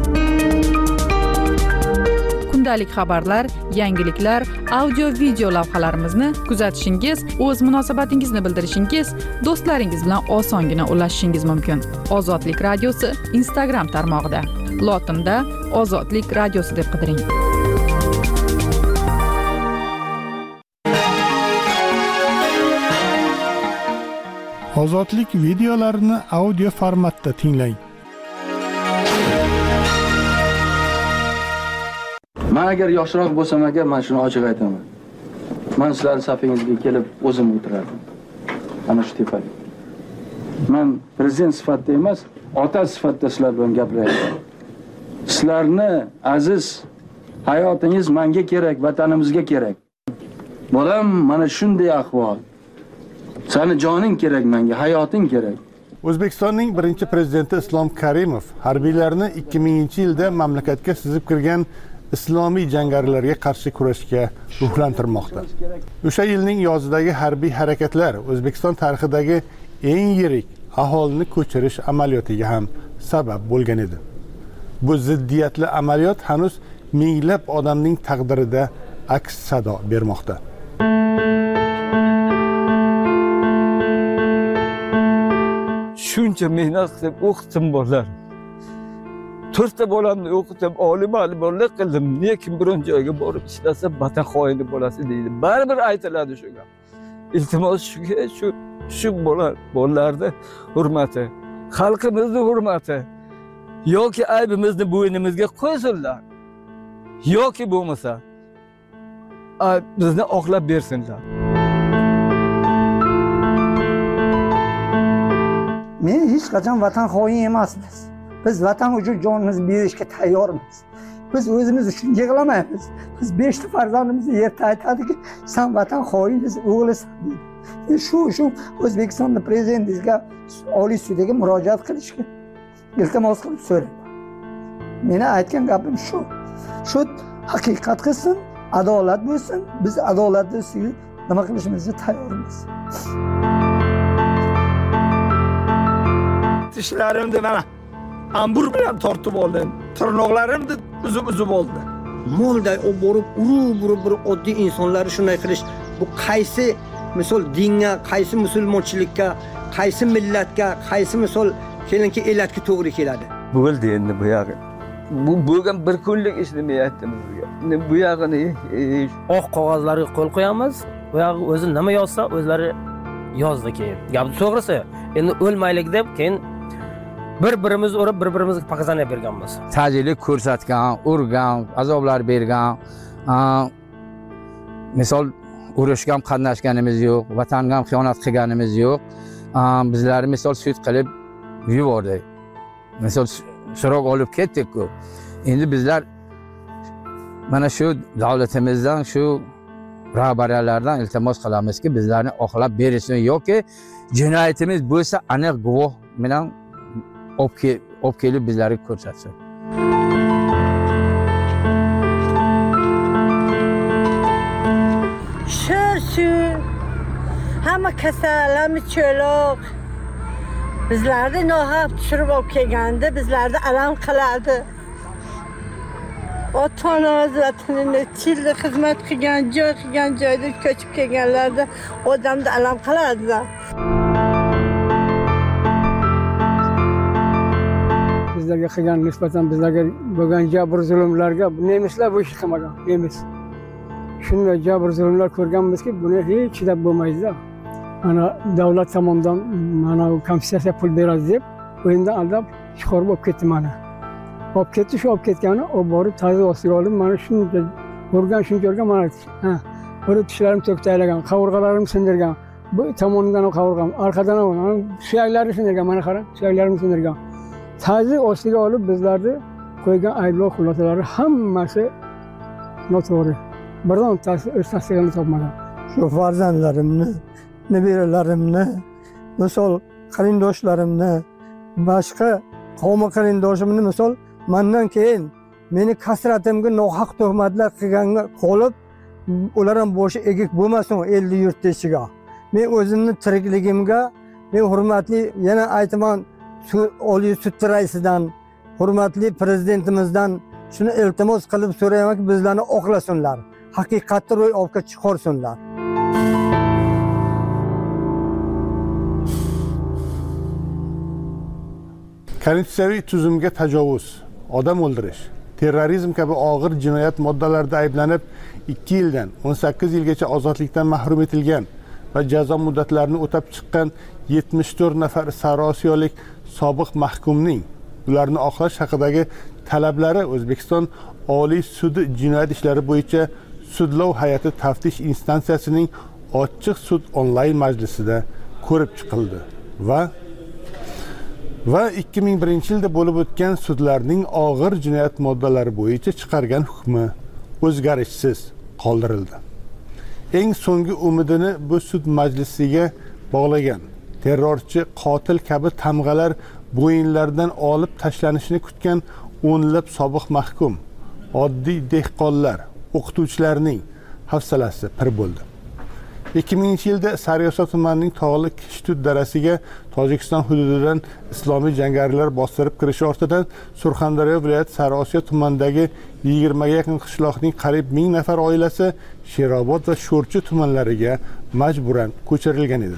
Kundalik xabarlar, yangiliklar, audio-video lavhalarimizni kuzatishingiz, o'z munosabatingizni bildirishingiz, do'stlaringiz bilan osongina ulashishingiz mumkin. Ozodlik radiosi Instagram tarmog'ida. Lotinda Ozodlik radiosi deb qidiring. Ozodlik videolarini audio formatda tinglang. Men agar yoshroq bo'lsam agar, men shuni ochiq aytaman. Men sizlarning safingizga kelib o'zim o'tirardim. Ana shu tepada. Men prezident sifatida emas, ota sifatida sizlar bilan gapiryapman. Sizlarni aziz hayotingiz menga kerak, vatanimizga kerak. Bolam, mana shunday ahvol. Seni joning kerak menga, hayoting kerak. O'zbekistonning birinchi prezidenti Islom Karimov harbiylarni ikki minginchi yilda mamlakatga sizib kirgan islomiy jangarilarga qarshi kurashga ruhlantirmoqda. O'sha yilning yozidagi harbiy harakatlar O'zbekiston tarixidagi eng yirik aholini ko'chirish amaliyotiga ham sabab bo'lgan edi. Bu ziddiyatli amaliyot hanuz minglab odamning taqdirida aks sado bermoqda. Shuncha mehnat qilib o'qitim bolalar. To'rtta bolamni o'qitib, oliy ma'lumotlar qildim. Lekin biron joyga borib ishlasa, vatan xoini bolasi deydi. Baribir aytiladi shu gap. Iltimos shuga, shu shu bolar, bolalarni hurmati, xalqimizni hurmati yoki aybimizni bo'ynimizga qo'ysinlar. Yoki bo'lmasa, bizni oqlab bersinlar. Men hech qachon vatan xoin emasmiz. Biz vatan uchun jonimizni berishga tayyormiz. Biz o'zimiz uchun yig'lamaymiz. Biz beshta farzandimizni erta aytadiki, sen vatan xoinisan, o'g'lisan deydi. Shu shu O'zbekistonda prezidentimizga Oliy sudga murojaat qilishga iltimos qilib so'rayman. Meni aytgan gapim shu. Shu haqiqat qilsin, adolat bo'lsin. Biz adolatni ustiga nima qilishimizga tayyormiz. Tishlarimni mana ambur bilan tortib oldim. Tirnoqlarimni uzib-uzib oldi. Molday olib borib, urib-urib bir oddiy insonlar shunday qilish, bu qaysi misol dinga, qaysi musulmonchilikka, qaysi millatga, qaysi misol kelinki elatga to'g'ri keladi. Bo'ldi endi bu yog'i. Bu bo'lgan bir kunlik ish nima aytdimiz bizga. Endi bu yog'ini oq qog'ozlarga qo'l qo'yamiz. Bu yog'i o'zi nima yozsa, o'zlari yozdi keyin. Gap to'g'risi. Endi o'lmaylik deb keyin bir-birimiz urib, bir-birimizga pakazaniya berganmiz. Ta'jillik ko'rsatgan, urgan, azoblar bergan, misol urushga ham qatnashganimiz yo'q, vatanga ham xiyonat qilganimiz yo'q. Bizlarni misol sud qilib yubordik. Misol so'roq olib ketdik-ku. Endi bizlar mana shu davlatimizdan, shu rahbariyatlardan iltimos qilamizki, bizlarni oqlab berishsin yoki jinoyatimiz bo'lsa aniq guvoh bilan olib kelib bizlarga ko'rsatsin. Shu hamma kasallarni cho'loq bizlarni nohaq tushirib olib kelganda bizlarni alam qiladi. Ota-onamiz vatanini childa xizmat qilgan, joy qilgan joyda ko'chib kelganlarda odamni alam qiladi. Bizlarga qilgan nisbatan bizlarga bo'lgan jabr zulmlarga nemislar bu ish qilmagan, nemis. Shunday jabr zulmlar ko'rganmizki, buni hech chidab bo'lmaydi. Mana davlat tomonidan mana kompensatsiya pul beradi deb, o'yindan aldab chiqarib olib ketdi mana. Olib ketdi, shu olib ketgani, olib borib ta'zir ostiga olib, mana shuncha ko'rgan, shuncha ko'rgan mana ha, bir tishlarim to'ktaylagan, qavurg'alarim sindirgan. Bu tomonidan qavurg'am, arqadan ham suyaklarini sindirgan, mana qarang, suyaklarimni sindirgan. Ta'zir ostiga olib bizlarni qo'ygan ayblov xulosalari hammasi noto'g'ri. Biron ta'sir o'z tasdig'ini topmagan. Shu farzandlarimni nabiralarimni, misol qarindoshlarimni, boshqa qavm qarindoshimni misol mendan keyin meni kasratimga nohaq tuhmatlar qilganga qolib, ular ham boshi egik bo'lmasin elli yurt ichiga. Men o'zimni tirikligimga, men hurmatli yana aytaman Oliy sud raisidan, hurmatli prezidentimizdan shuni iltimos qilib so'raymanki, bizlarni oqlasinlar. Haqiqatni ro'y olib chiqarsinlar. Konstitutsiyaviy tuzumga tajovuz, odam o'ldirish, terrorizm kabi og'ir jinoyat moddalarida ayblanib ikki yildan o'n sakkiz yilgacha ozodlikdan mahrum etilgan va jazo muddatlarini o'tab chiqqan yetmish to'rt nafar Sariosiyolik sobiq mahkumning ularni oqlash haqidagi talablari O'zbekiston Oliy sudi jinoyat ishlari bo'yicha sudlov hay'ati taftish instansiyasining ochiq sud onlayn majlisida ko'rib chiqildi va va ikki ming birinchi yilda bo'lib o'tgan sudlarning og'ir jinoyat moddalari bo'yicha chiqargan hukmi o'zgarishsiz qoldirildi. Eng so'nggi umidini bu sud majlisiga bog'lagan terrorchi, qotil kabi tamg'alar bo'yinlaridan olib tashlanishini kutgan o'nlab sobiq mahkum, oddiy dehqonlar, o'qituvchilarning hafsalasi pir bo'ldi. ikki minginchi yilda Sariosiyo tumanining tog'li Kishtut darasiga Tojikiston hududidan islomiy jangarilar bostirib kirishi ortidan Surxondaryo viloyati Sariosiyo tumanidagi yigirmaga yaqin qishloqning qariyb ming nafar oilasi Sherobod va Sho'rchi tumanlariga majburan ko'chirilgan edi.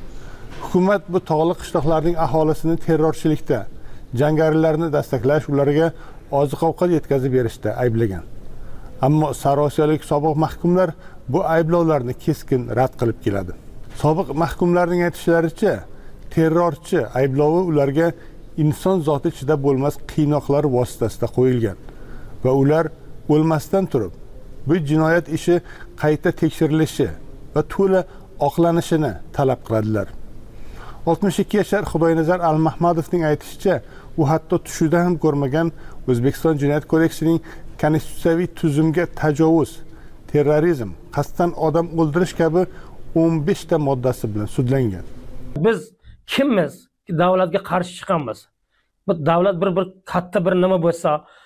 Hukumat bu tog'li qishloqlarning aholisini terrorchilikda, jangarilarni dastaklash, ularga oziq-ovqat yetkazib berishda ayblagan. Ammo Sariosiyolik sobiq mahkumlar bu ayblovlarni keskin rad qilib keladi. Sobiq mahkumlarning aytishlaricha, terrorchi ayblovi ularga inson zoti ichida bo'lmas qiynoqlar vositasida qo'yilgan va ular o'lmasdan turib bu jinoyat ishi qayta tekshirilishi va to'la oqlanishini talab qiladilar. oltmish ikki yashar Xudoynazar Almahmadovning aytishicha, u hatto tushida ham ko'rmagan O'zbekiston Jinoyat kodeksining konstitutsiyaviy tuzumga tajovuz, terrorizm, qasddan odam o'ldirish kabi o'n besh ta moddasi bilan sudlangan. Biz kimmiz? Davlatga qarshi chiqamiz. Bu davlat bir bir katta bir nima bo'lsa,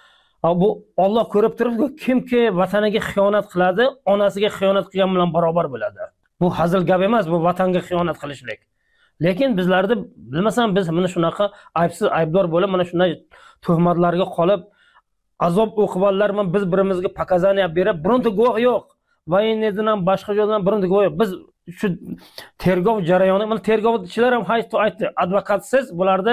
bu Alloh ko'rib turibdi, kimki vataniga xiyonat qiladi, onasiga xiyonat qilgan bilan barobar bo'ladi. Bu hazil gap emas, bu vatanga xiyonat qilishlik. Lekin bizlarda bilmasam biz mana shunaqa aybsiz aybdor bo'lib, mana shunday tuhmatlarga qolib azob o'qiganlar bilan biz birimizga pokazaniya berib, bironta guvoh yo'q. Voyinnidan ham boshqa joydan bironta guvoh yo'q. Biz shu tergov jarayoni, mana tergovchilar ham aytdi, advokatsiz bularda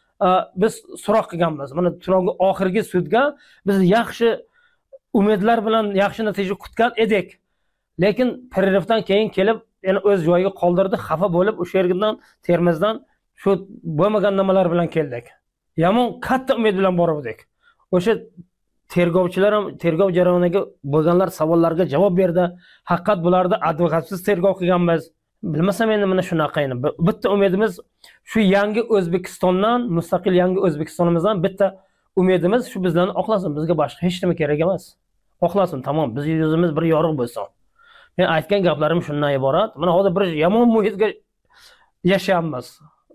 biz so'roq qilganmiz. Mana turongi oxirgi sudga biz yaxshi umidlar bilan yaxshi natija kutgan edik. Lekin pererivdan keyin kelib, yana o'z joyiga qoldirdi, xafa bo'lib o'sha yerdan Termizdan shu bo'lmagan nimalar bilan keldik. Yomon katta umid bilan bordik. O'sha tergovchilar ham tergov jarayoniga bo'lganlar savollarga javob berdi. Haqiqat bularda advokatsiz tergov qilganmiz. Bilmasam endi mana shunaqa endi. Bitta umidimiz shu yangi O'zbekistondan, mustaqil yangi O'zbekistonimizdan bitta umidimiz shu bizlarni oqlasin. Bizga boshqa hech nima kerak emas. Oqlasin, tamom. Biz yuzimiz bir yorug' bo'lsin. Men aytgan gaplarim shundan iborat. Mana hozir bir yomon muhitga yashayapmiz.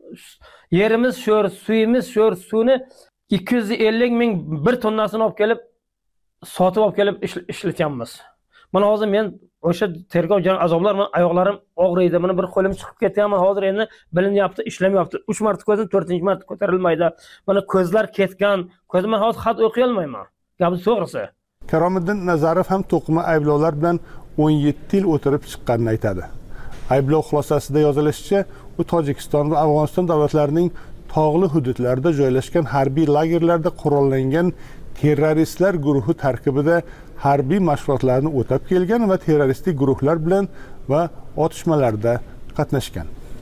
Yerimiz sho'r, suyimiz sho'r, suvni ikki yuz ellik ming bir tonnasini olib kelib sotib olib kelib ishlatyapmiz. Mana hozir men o'sha tergov jarayoni azoblar bilan oyoqlarim og'riydi. Mana bir qo'lim chiqib ketyapman. Hozir endi bilinyapti, ishlamayapti. uch marta ko'zim, to'rtinchi marta ko'tarilmaydi. Mana ko'zlar ketgan. Ko'zimdan hozir xat o'qiy olmayman. Gapi to'g'risi. Karomiddin Nazarov ham to'qima ayblovlar bilan o'n yetti yil o'tirib chiqqanini aytadi. Ayblov xulosasida yozilishicha, u Tojikiston va Afg'oniston davlatlarining tog'li hududlarda joylashgan harbiy lagerlarda qurollangan terroristlar guruhi tarkibida harbiy mashg'ulotlarni o'tab kelgan va terroristik guruhlar bilan va otishmalarda qatnashgan.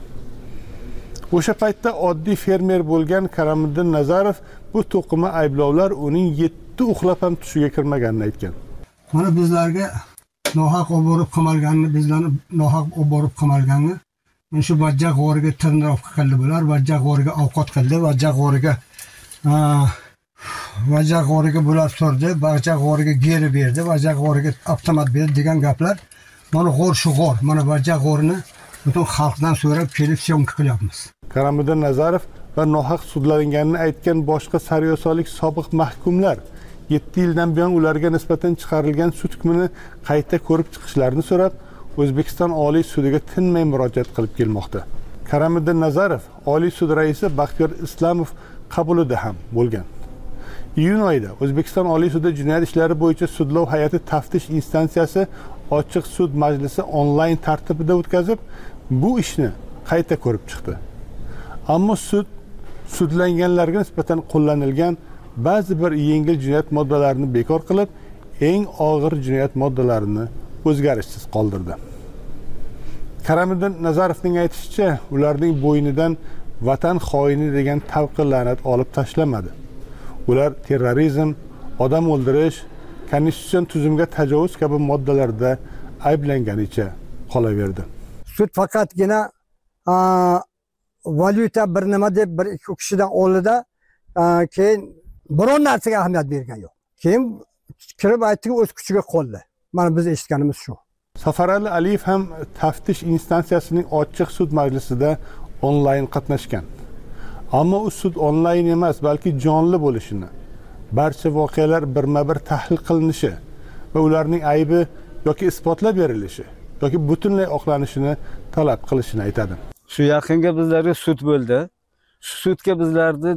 O'sha paytda oddiy fermer bo'lgan Karomiddin Nazarov bu to'qima ayblovlar uning yetti uxlab ham tushiga kirmaganini aytgan. Mana bizlarga nohaq olib borib qamalganini, bizlarni nohaq olib borib qamalganini, mana shu Vajja g'origa tirnoqqa qildi bular, Vajja g'origa ovqat qildi, Vajja g'origa Vajja g'origa bular turdi, Vajja g'origa geri berdi, Vajja g'origa avtomat berdi degan gaplar. Mana g'or shu g'or, mana Vajja g'orini butun xalqdan so'rab kelib syomka qilyapmiz. Karomiddin Nazarov va nohaq sudlanganini aytgan boshqa saryosolik sobiq mahkumlar yetti yildan buyon ularga nisbatan chiqarilgan sud hukmini qayta ko'rib chiqishlarini so'rab, O'zbekiston Oliy sudiga tinmay murojaat qilib kelmoqda. Karomiddin Nazarov Oliy sud raisi Baxtiyor Islamov qabulida ham bo'lgan. Iyun oyida O'zbekiston Oliy sudi jinoyat ishlari bo'yicha sudlov hay'ati taftish instansiyasi ochiq sud majlisi onlayn tartibida o'tkazib, bu ishni qayta ko'rib chiqdi. Ammo sud sudlanganlarga nisbatan qo'llanilgan ba'zi bir yengil jinoyat moddalarini bekor qilib, eng og'ir jinoyat moddalarini o'zgarishsiz qoldirdi. Karomiddin Nazarovning aytishicha, ularning bo'ynidan vatan xoini degan tavqi la'nat olib tashlamadi. Ular terrorizm, odam o'ldirish, konstitutsion tuzumga tajovuz kabi moddalarda ayblanganicha qolaverdi. Sud faqatgina valyuta bir nima deb bir ikki kishidan oldida keyin biron narsaga ahamiyat bergan yo'q. Keyin kirib aytdiki, o'z kuchiga qoldi. Mana biz eshitganimiz shu. Safarali Aliyev ham taftish instansiyasining ochiq sud majlisida onlayn qatnashgan. Ammo u sud onlayn emas, balki jonli bo'lishini, barcha voqealar birma-bir tahlil qilinishi va ularning aybi yoki isbotlab berilishi yoki butunlay oqlanishini talab qilishini aytadi. Shu yaqinga bizlarga sud bo'ldi. Shu sudga bizlarni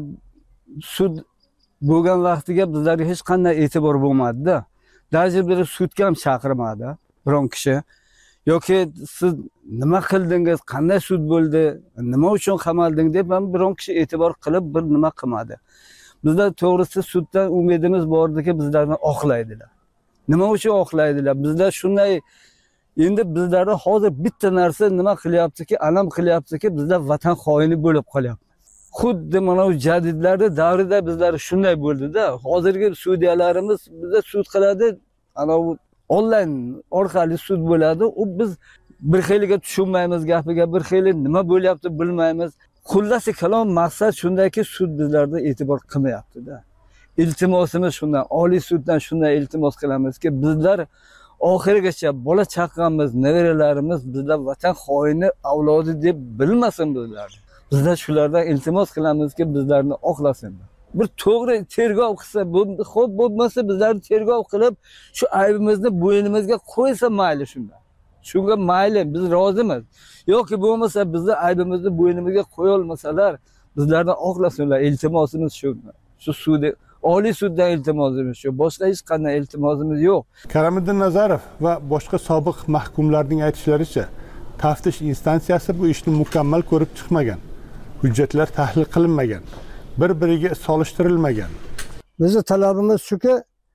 sud bo'lgan vaqtiga bizlarga hech qanday e'tibor bo'lmadi-da. Даже bir sudga ham chaqirmadi biron kishi. Yoki siz nima qildingiz, qanday sud bo'ldi, nima uchun qamalding deb ham biron kishi e'tibor qilib bir nima qilmadi. Bizlar to'g'risi suddan umidimiz bordiki, bizlarni oqlaydilar. Nima uchun oqlaydilar? Bizlar shunday endi bizlarda hozir bitta narsa nima qilyaptiki, alam qilyaptiki, bizlar vatan xoini bo'lib qolyapmiz. Xuddi mana u jadidlarning davrida bizlar shunday bo'ldi-da. Hozirgi sudyalarimiz bizda sud qiladi, ana u onlayn orqali sud bo'ladi. U biz bir xiliga tushunmaymiz gapiga, bir xili nima bo'lyapti bilmaymiz. Xullasi kalom maqsad shundayki, sud bizlarda e'tibor qilmayapti-da. Iltimosimiz shundan, Oliy suddan shunday iltimos qilamizki, bizlar oxirigacha bola chaqamiz, nevaralarimiz bizlar vatan xoini avlodi deb bilmasin bizlar. Bizlar shulardan iltimos qilamizki, bizlarni oqlasin. Bir to'g'ri tergov qilsa, xo'p bo'lmasa bizlarni tergov qilib, shu aybimizni bo'ynimizga qo'ysa mayli shunda. Shunga mayli, biz rozimiz. Yoki bo'lmasa bizni aybimizni bo'ynimizga qo'ya olmasalar, bizlarni oqlasinlar. Iltimosimiz shu. Shu sudi Oliy suddan iltimosimiz shu. Boshqa hech qanday iltimosimiz yo'q. Karomiddin Nazarov va boshqa sobiq mahkumlarning aytishlaricha, taftish instansiyasi bu ishni mukammal ko'rib chiqmagan. Hujjatlar tahlil qilinmagan, bir-biriga solishtirilmagan. Bizning talabimiz shuki,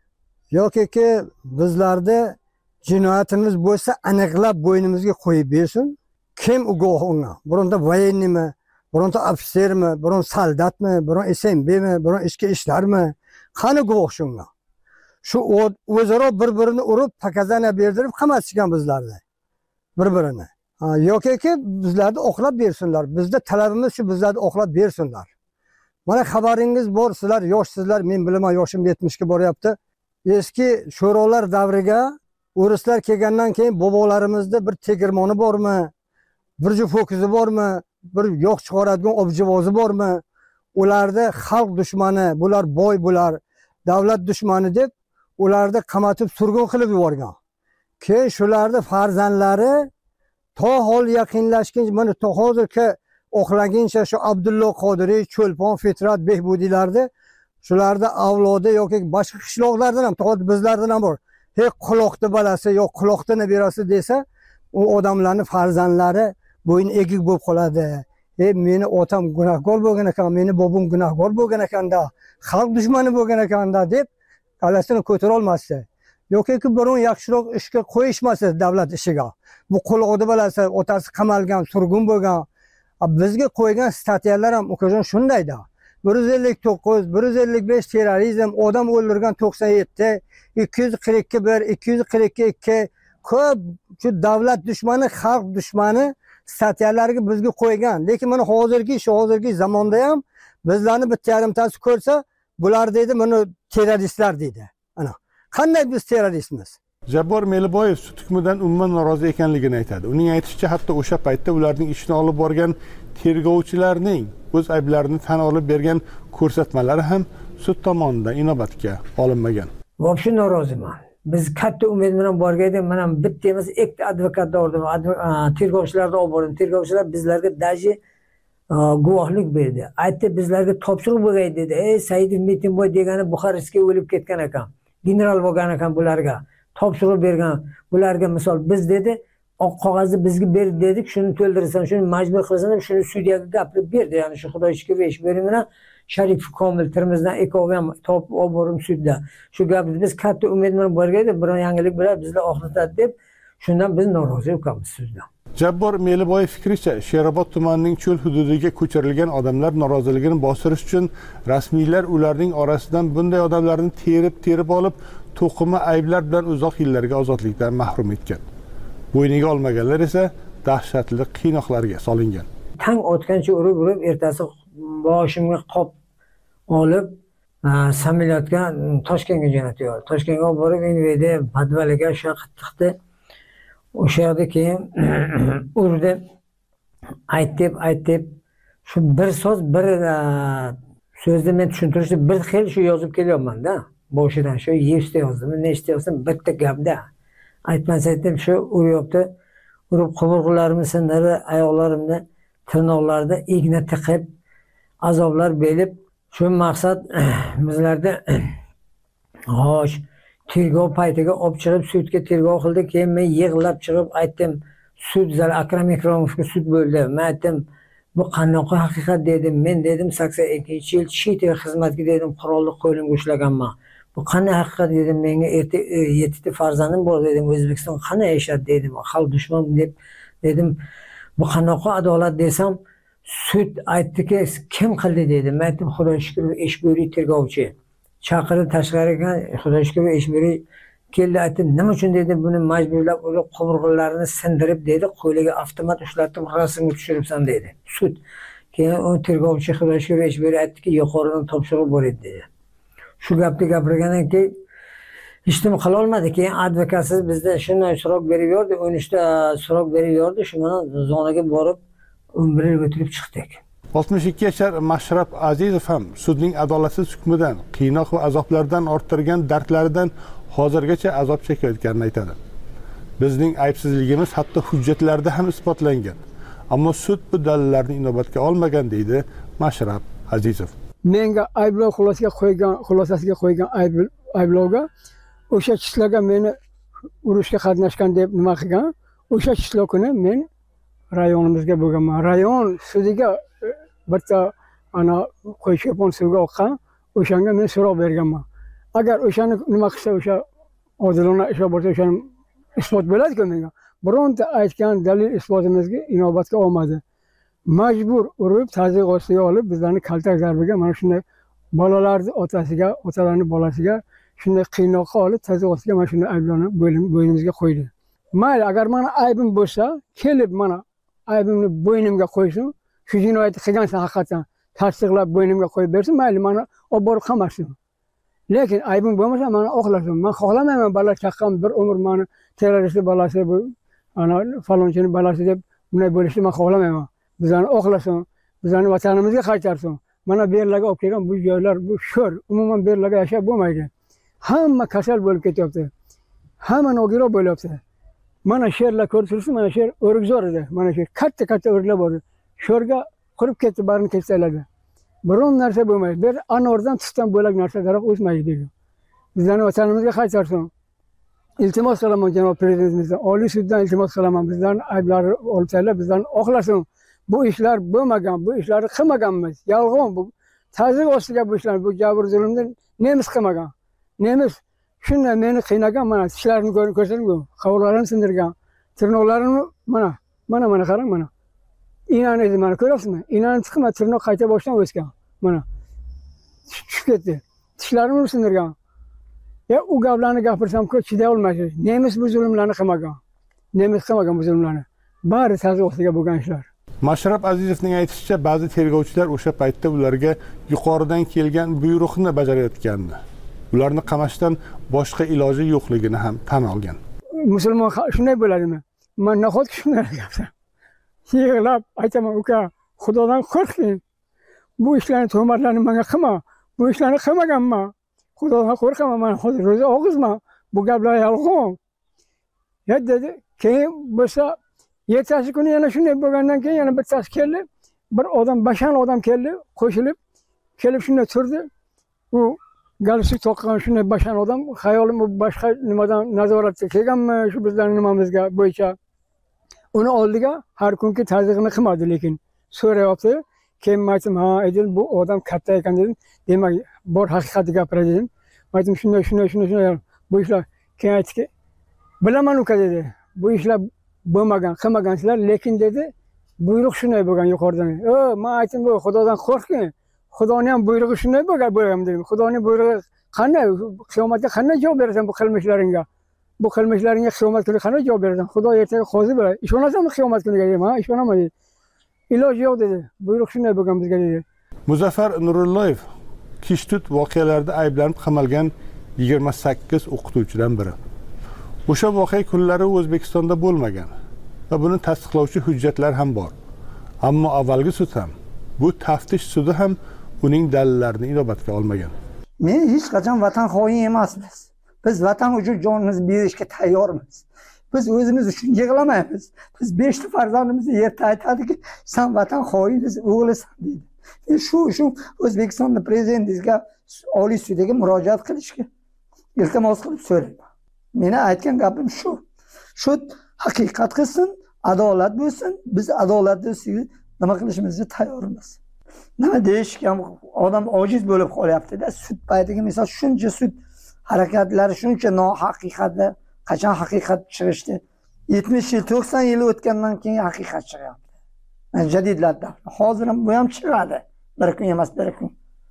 yoki bizlarda jinoyatimiz bo'lsa, aniqlab bo'ynimizga qo'yib bersin. Kim u guvohga? Bironta voyennimi, bironta ofitsermi, biron soldatmi, biron S M B'mi, biron ichki ishlarmi? Qani guvoh shunga? Shu o'zaro bir-birini urib, pakazana berdirib qamatishgan bizlarni. Bir-birini. Yoki bizlarni oqlab bersinlar. Bizda talabimiz shu, bizlarni oqlab bersinlar. Mana xabaringiz bor, sizlar yoshsizlar, men bilaman, yoshim yetmishga boryapti. Eski sho'rolar davriga o'rislar kelgandan keyin bobolarimizda bir tegirmoni bormi? Bir juft ho'kizi bormi? Bir yo'q chiqaradigan objivozi bormi? Ularda xalq dushmani, bular boy, bular davlat dushmani deb ularni qamatib surgun qilib yuborgan. Keyin shularning farzandlari to hol yaqinlashgan, mana to hozirgi oqlaguncha shu Abdulloh Qodiriy, Cho'lpon, Fitrat, Behbudiylarni shularda avlodi yoki boshqa qishloqlardan ham, to'g'ri bizlardan ham bor. Hech quloqni balasi yo'q, quloqni nabirasi desa, u odamlarning farzandlari bo'yin egik bo'lib qoladi. E meni otam gunohkor bo'lgan ekan, meni bobom gunohkor bo'lgan ekanda, xalq dushmani bo'lgan ekanda deb qalasini ko'tara olmasdi. Yoki biron yaxshiroq ishga qo'yishmasa davlat ishiga. Bu quloqni balasi, otasi qamalgan, surgun bo'lgan. Bizga qo'ygan statyalar ham o'qishon shundayda. bir yuz ellik to'qqiz, bir yuz ellik besh terrorizm, odam o'ldirgan to'qson yetti, ikki yuz qirq ikki bir, ikki yuz qirq ikki ikki ko'p shu davlat dushmani, xalq dushmani statyalariga bizga qo'ygan. Lekin mana hozirgi shu hozirgi zamonda ham bizlarni bitta yarimtasi ko'rsa, bular deydi, mana terroristlar deydi. Ana, qanday biz terroristmiz? Jabbor Meliboyev sud hukmidan umuman norozi ekanligini aytadi. Uning aytishicha, hatto o'sha paytda ularning ishini olib borgan tergovchilarning o'z ayblarini tan olib bergan ko'rsatmalari ham sud tomonidan inobatga olinmagan. Вообще noroziman. Biz katta umid bilan borgan edik. Mana bitta emas, ikkita advokatni oldim, tergovchilarni olib bordim. Tergovchilar bizlarga daji guvohlik berdi. Aytdi, bizlarga topshiriq bo'lgan dedi. Ey Saidov Metinboy degani Buxarestga o'lib ketgan ekan. General bo'lgan ekan bularga. Topshiriq bergan. Bularga misol biz dedi, oq qog'ozni bizga ber dedik, shuni to'ldirsan, shuni majbur qilsan, shuni sudyaga gapirib berdi. Ya'ni shu Xudo shukr ish berim bilan Sharif Komil Termizdan ikkovi ham topib olib borim sudda. Shu gapni biz katta umid bilan borgan edik, bir yangilik bilan bizlar oxlatadi deb, shundan biz norozi ekanmiz sudda. Jabbor Meliboyev fikricha, Sherobod tumanining cho'l hududiga ko'chirilgan odamlar noroziligini bostirish uchun rasmiylar ularning orasidan bunday odamlarni terib-terib olib, to'qima ayblar bilan uzoq yillarga ozodlikdan mahrum etgan. Bo'yniga olmaganlar esa dahshatli qiynoqlarga solingan. Tang otgancha urib-urib, ertasi boshimga qop olib, samolyotga Toshkentga jo'natyapti. Toshkentga olib borib, Enveda Padvaliga o'sha qattiqdi. O'sha yerda keyin urdi, aytib, aytib, shu bir so'z, bir so'zni men tushuntirishni bir xil shu yozib kelyapman-da. Boshidan shu yuzta yozdim, nechta yozdim, bitta gapda. Aytmas aytib shu uryapti, urib qo'ng'irlarimni sindirdi, oyoqlarimni, tirnoqlarida igna tiqib, azoblar berib, shu maqsad bizlarda xo'sh tergov paytiga olib chiqib sudga tergov qildi. Keyin men yig'lab chiqib aytdim, sud zal Akram Ikromovga sud bo'ldi. Men aytdim, bu qanaqa haqiqat dedim. Men dedim sakson ikkinchi yil Chitiga xizmatga dedim, qurolli qo'limga ushlaganman. Bu qanday haqiqat dedim, menga yettita farzandim bor dedim, O'zbekiston qanday yashadi dedim, xalq dushman deb dedim. Bu qanaqa adolat desam, sud aytdiki, kim qildi dedim. Men aytdim, Xudo shukr, Eshburiy tergovchi. Chaqirib tashqariga, Xudo shukr, Eshburiy keldi, aytdi, nima uchun dedi, buni majburlab urib qovurg'alarini sindirib dedi, qo'liga avtomat ushlatib, rasmga tushiribsan dedi. Sud. Keyin u tergovchi Xudo shukr, Eshburiy aytdiki, yuqoridan topshiriq bor edi dedi. Shu gapni gapirgandan keyin hech nima qila olmadi. Keyin advokatsiz bizda shunday so'roq berib yordi, o'n uchta so'roq berib yordi, shu bilan zonaga borib o'n bir yil o'tirib chiqdik. oltmish ikki yashar Mashrab Azizov ham sudning adolatsiz hukmidan, qiynoq va azoblardan orttirgan dardlaridan hozirgacha azob chekayotganini aytadi. Bizning aybsizligimiz hatto hujjatlarda ham isbotlangan. Ammo sud bu dalillarni inobatga olmagan deydi Mashrab Azizov. Menga ayblov xulosasiga qo'ygan, xulosasiga qo'ygan ayblovga o'sha kishilarga meni urushga qatnashgan deb nima qilgan, o'sha kishilar kuni men rayonimizga bo'lganman. Rayon sudiga bitta ana qo'yshepon suvga oqqan, o'shanga men so'roq berganman. Agar o'shani nima qilsa, o'sha odilona ish bo'lsa, o'shani isbot bo'ladi-ku menga. Bironta aytgan dalil isbotimizga inobatga olmadi. Majbur urib, tazyiq ostiga olib, bizlarni kaltak zarbiga, mana shunday bolalarni otasiga, otalarning bolasiga shunday qiynoqqa olib, tazyiq ostiga mana shunday ayblarni bo'ynimizga qo'ydi. Mayli, agar mana aybim bo'lsa, kelib mana aybimni bo'ynimga qo'ysin, shu jinoyatni qilgansan haqiqatan tasdiqlab bo'ynimga qo'yib bersin, mayli, mana olib borib qamasin. Lekin aybim bo'lmasa, mana oqlasin. Men xohlamayman bola chaqqan bir umr meni terrorist bolasi bu, ana falonchining bolasi deb bunday bo'lishni men xohlamayman. Bizlarni oqlasin, bizlarni vatanimizga qaytarsin. Mana bu yerlarga olib kelgan bu joylar, bu sho'r, umuman bu yerlarga yashab bo'lmaydi. Hamma kasal bo'lib ketyapti. Hamma nogiron bo'lyapti. Mana sherlar ko'rsiz, mana sher o'rikzor edi. Mana sher katta-katta o'riklar bor edi. Sho'rga qurib ketdi, barini kessalardi. Biron narsa bo'lmaydi. Bir anordan tushgan bo'lak narsa daraxt o'smaydi dedi. Bizlarni vatanimizga qaytarsin. İltimos qilaman janob prezidentimizdan, Oliy suddan iltimos qilaman. Bizlarni ayblari olib tashlab, bizlarni oqlasin. Bu ishlar bo'lmagan, bu ishlarni qilmaganmiz. Yolg'on bu. Tazyiq ostiga bu ishlar, bu jabr zulmni nemiz qilmagan. Nemiz shunday meni qiynagan, mana tishlarini ko'rsating, qovurlarini sindirgan, tirnoqlarimni mana, mana mana qarang mana. Inan edi, mana ko'rasizmi? Inani chiqma, tirnoq qayta boshdan o'sgan. Mana. Tushib ketdi. Tishlarimni sindirgan. Ya u gaplarni gapirsam-ku chiday olmaysiz. Nemiz bu zulmlarni qilmagan. Nemiz qilmagan bu zulmlarni. Bari tazyiq ostiga bo'lgan ishlar. Mashrab Azizovning aytishicha, ba'zi tergovchilar o'sha paytda ularga yuqoridan kelgan buyruqni bajarayotganini ularni qamashdan boshqa iloji yo'qligini ham tan olgan. Musulmon shunday bo'ladimi? Men nahotki shunday gapsam. Yig'lab aytaman, uka, Xudodan qo'rqing. Bu ishlarni tuhmatlarni menga qilma. Bu ishlarni qilmaganman. Xudodan qo'rqaman, men hozir ro'za og'izman. Bu gaplar yolg'on. Ya dedi, keyin bo'lsa ertasi kuni yana shunday bo'lgandan keyin yana bittasi keldi. Bir odam, bashan odam keldi, qo'shilib, kelib shunday turdi. U galstuk toqqan shunday bashan odam, xayolim u boshqa nimadan nazoratga kelganmi, shu bizlarning nimamizga bo'yicha. Uni oldiga har kunki tazyiqni qilmadi, lekin so'rayapti. Keyin aytdim, ha, Edil bu odam katta ekan dedim. Demak, bor haqiqatni gapiradi dedim. Aytdim, shunday, shunday, shunday, shunday. Bu ishlar keyin aytdiki, bilaman uka dedi. Bu ishlar bo'lmagan, qilmagansizlar, lekin dedi, buyruq shunday bo'lgan yuqoridan. O, men aytdim, bu Xudodan qo'rqing. Xudoning ham buyrug'i shunday bo'lgan, bo'lgan dedim. Xudoning buyrug'i qanday? Qiyomatda qanday javob berasan bu qilmishlaringga? Bu qilmishlaringga qiyomat kuni qanday javob berasan? Xudo ertaga qozi bo'ladi. Ishonasanmi qiyomat kuniga dedim, ha? Ishonaman dedi. Iloji yo'q dedi. Buyruq shunday bo'lgan bizga dedi. Muzaffar Nurulloyev Kishtut voqealarida ayblanib qamalgan yigirma sakkiz o'qituvchidan biri. O'sha voqea kunlari O'zbekistonda bo'lmagan va buni tasdiqlovchi hujjatlar ham bor. Ammo avvalgi sud ham, bu taftish sudi ham uning dalillarini inobatga olmagan. Men hech qachon vatan xoin emasmiz. Biz vatan uchun jonimizni berishga tayyormiz. Biz o'zimiz uchun yig'lamaymiz. Biz beshta farzandimizni erta aytadiki, sen vatan xoinisan, o'g'lisan deydi. Men shu uchun O'zbekistonda prezidentimizga Oliy sudga murojaat qilishga iltimos qilib so'rayman. Meni aytgan gapim shu. Shu haqiqat qilsin, adolat bo'lsin. Biz adolatni ustiga nima qilishimizga tayyormiz. Nima deyishga odam ojiz bo'lib qolyapti-da. Sud paytiga misol shuncha sud harakatlari, shuncha nohaqiqatlar, qachon haqiqat chiqishdi? yetmish yil, to'qson yil o'tgandan keyin haqiqat chiqyapti. Jadidlarda. Hozir ham bu ham chiqadi. Bir kun emas, bir kun.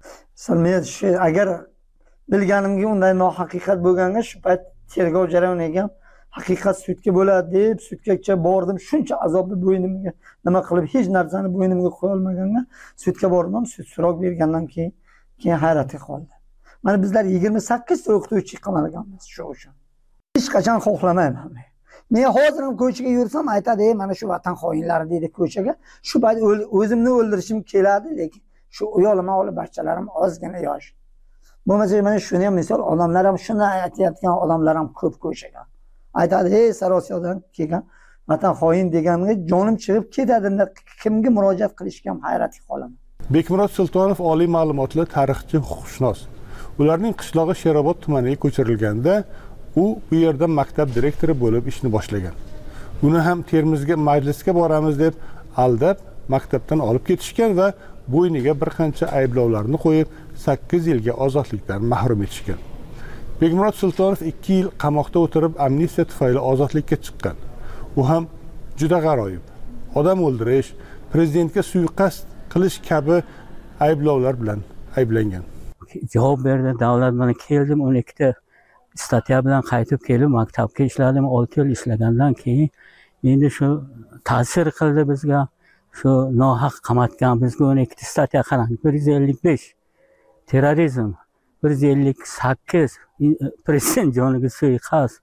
Men shu agar bilganimga unday nohaqiqat bo'lganda shu payt tergov jarayoniga haqiqat sudga bo'ladi deb sudgacha bordim. Shuncha azobni bo'ynimga nima qilib hech narsani bo'ynimga qo'ya olmaganda sudga bordim. Sud so'roq bergandan keyin keyin hayratga qoldi. Mana bizlar yigirma sakkiz ta o'qituvchi qamalganmiz shu uchun. Hech qachon xohlamayman men. Men hozir ham ko'chaga yursam aytadi, mana shu vatan xoinlari deydi ko'chaga. Shu payt o'zimni o'ldirishim keladi, lekin shu uyolima olib bachalarim ozgina yosh. Bo'lmasa mana shuni ham misol odamlar ham shuni aytayotgan odamlar ham ko'p ko'chaga. Aytadi, "Ey Sarosiyodan kelgan vatan xoin deganiga jonim chiqib ketadi." Kimga murojaat qilishga ham hayratga qolaman. Bekmurod Sultonov oliy ma'lumotli tarixchi, huquqshunos. Ularning qishlog'i Sherobod tumaniga ko'chirilganda u bu yerda maktab direktori bo'lib ishni boshlagan. Uni ham Termizga majlisga boramiz deb aldab maktabdan olib ketishgan va bo'yniga bir qancha ayblovlarni qo'yib sakkiz yilga ozodlikdan mahrum etishgan. Bekmurod Sultonov ikki yil qamoqda o'tirib amnistiya tufayli ozodlikka chiqqan. U ham juda g'aroyib. Odam o'ldirish, prezidentga suiqasd qilish kabi ayblovlar bilan ayblangan. Javob berdi, davlat bilan keldim, o'n ikkita statya bilan qaytib kelib maktabga ishladim. olti yil ishlagandan keyin endi shu ta'sir qildi bizga. Shu nohaq qamatgan bizga o'n ikkita statya qarang, bir yuz ellik besh terrorizm, bir yuz ellik sakkiz prezident joniga suiqasd,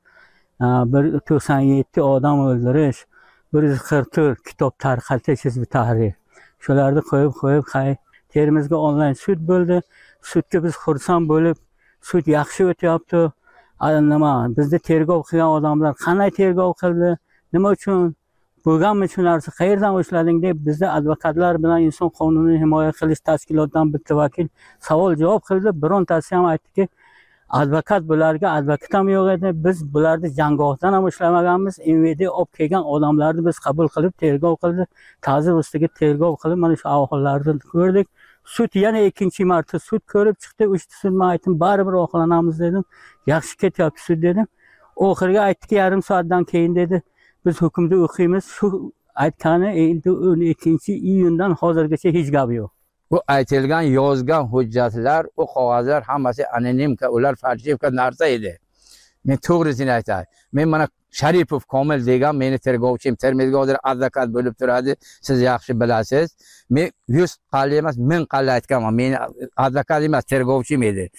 bir yuz to'qson yetti odam o'ldirish, bir yuz qirq to'rt kitob tarqatish, hizb tahrir. Shularni qo'yib qo'yib hay Termizga onlayn sud bo'ldi. Sudga biz xursand bo'lib, sud yaxshi o'tyapti. Nima, bizda tergov qilgan odamlar qanday tergov qildi? Nima uchun bo'lganmi shu narsa, qayerdan ushlading deb bizda advokatlar bilan inson huquqini himoya qilish tashkilotidan bitta vakil savol javob qildi. Birontasi ham aytdiki, advokat bularga advokat ham yo'q edi. Biz bularni jangohdan ham ushlamaganmiz. M V D olib kelgan odamlarni biz qabul qilib tergov qildi. Ta'zir ustiga tergov qilib mana shu ahvollarni ko'rdik. Sud yana ikkinchi marta sud ko'rib chiqdi. Uchta sud men aytdim, baribir oqlanamiz dedim. Yaxshi ketyapti sud dedim. Oxiriga aytdiki, yarim soatdan keyin dedi, biz hukmni o'qiymiz. Shu aytgani endi o'n ikkinchi iyundan hozirgacha hech gap yo'q. Bu aytilgan, yozgan hujjatlar, o qog'ozlar hammasi anonimka, ular falsifka narsa edi. Men to'g'risini aytay. Men mana Sharipov Komil degan meni tergovchim, Termizga hozir advokat bo'lib turadi. Siz yaxshi bilasiz. Men yuz qalli emas, ming qalli aytganman. Men advokat emas, tergovchim edi.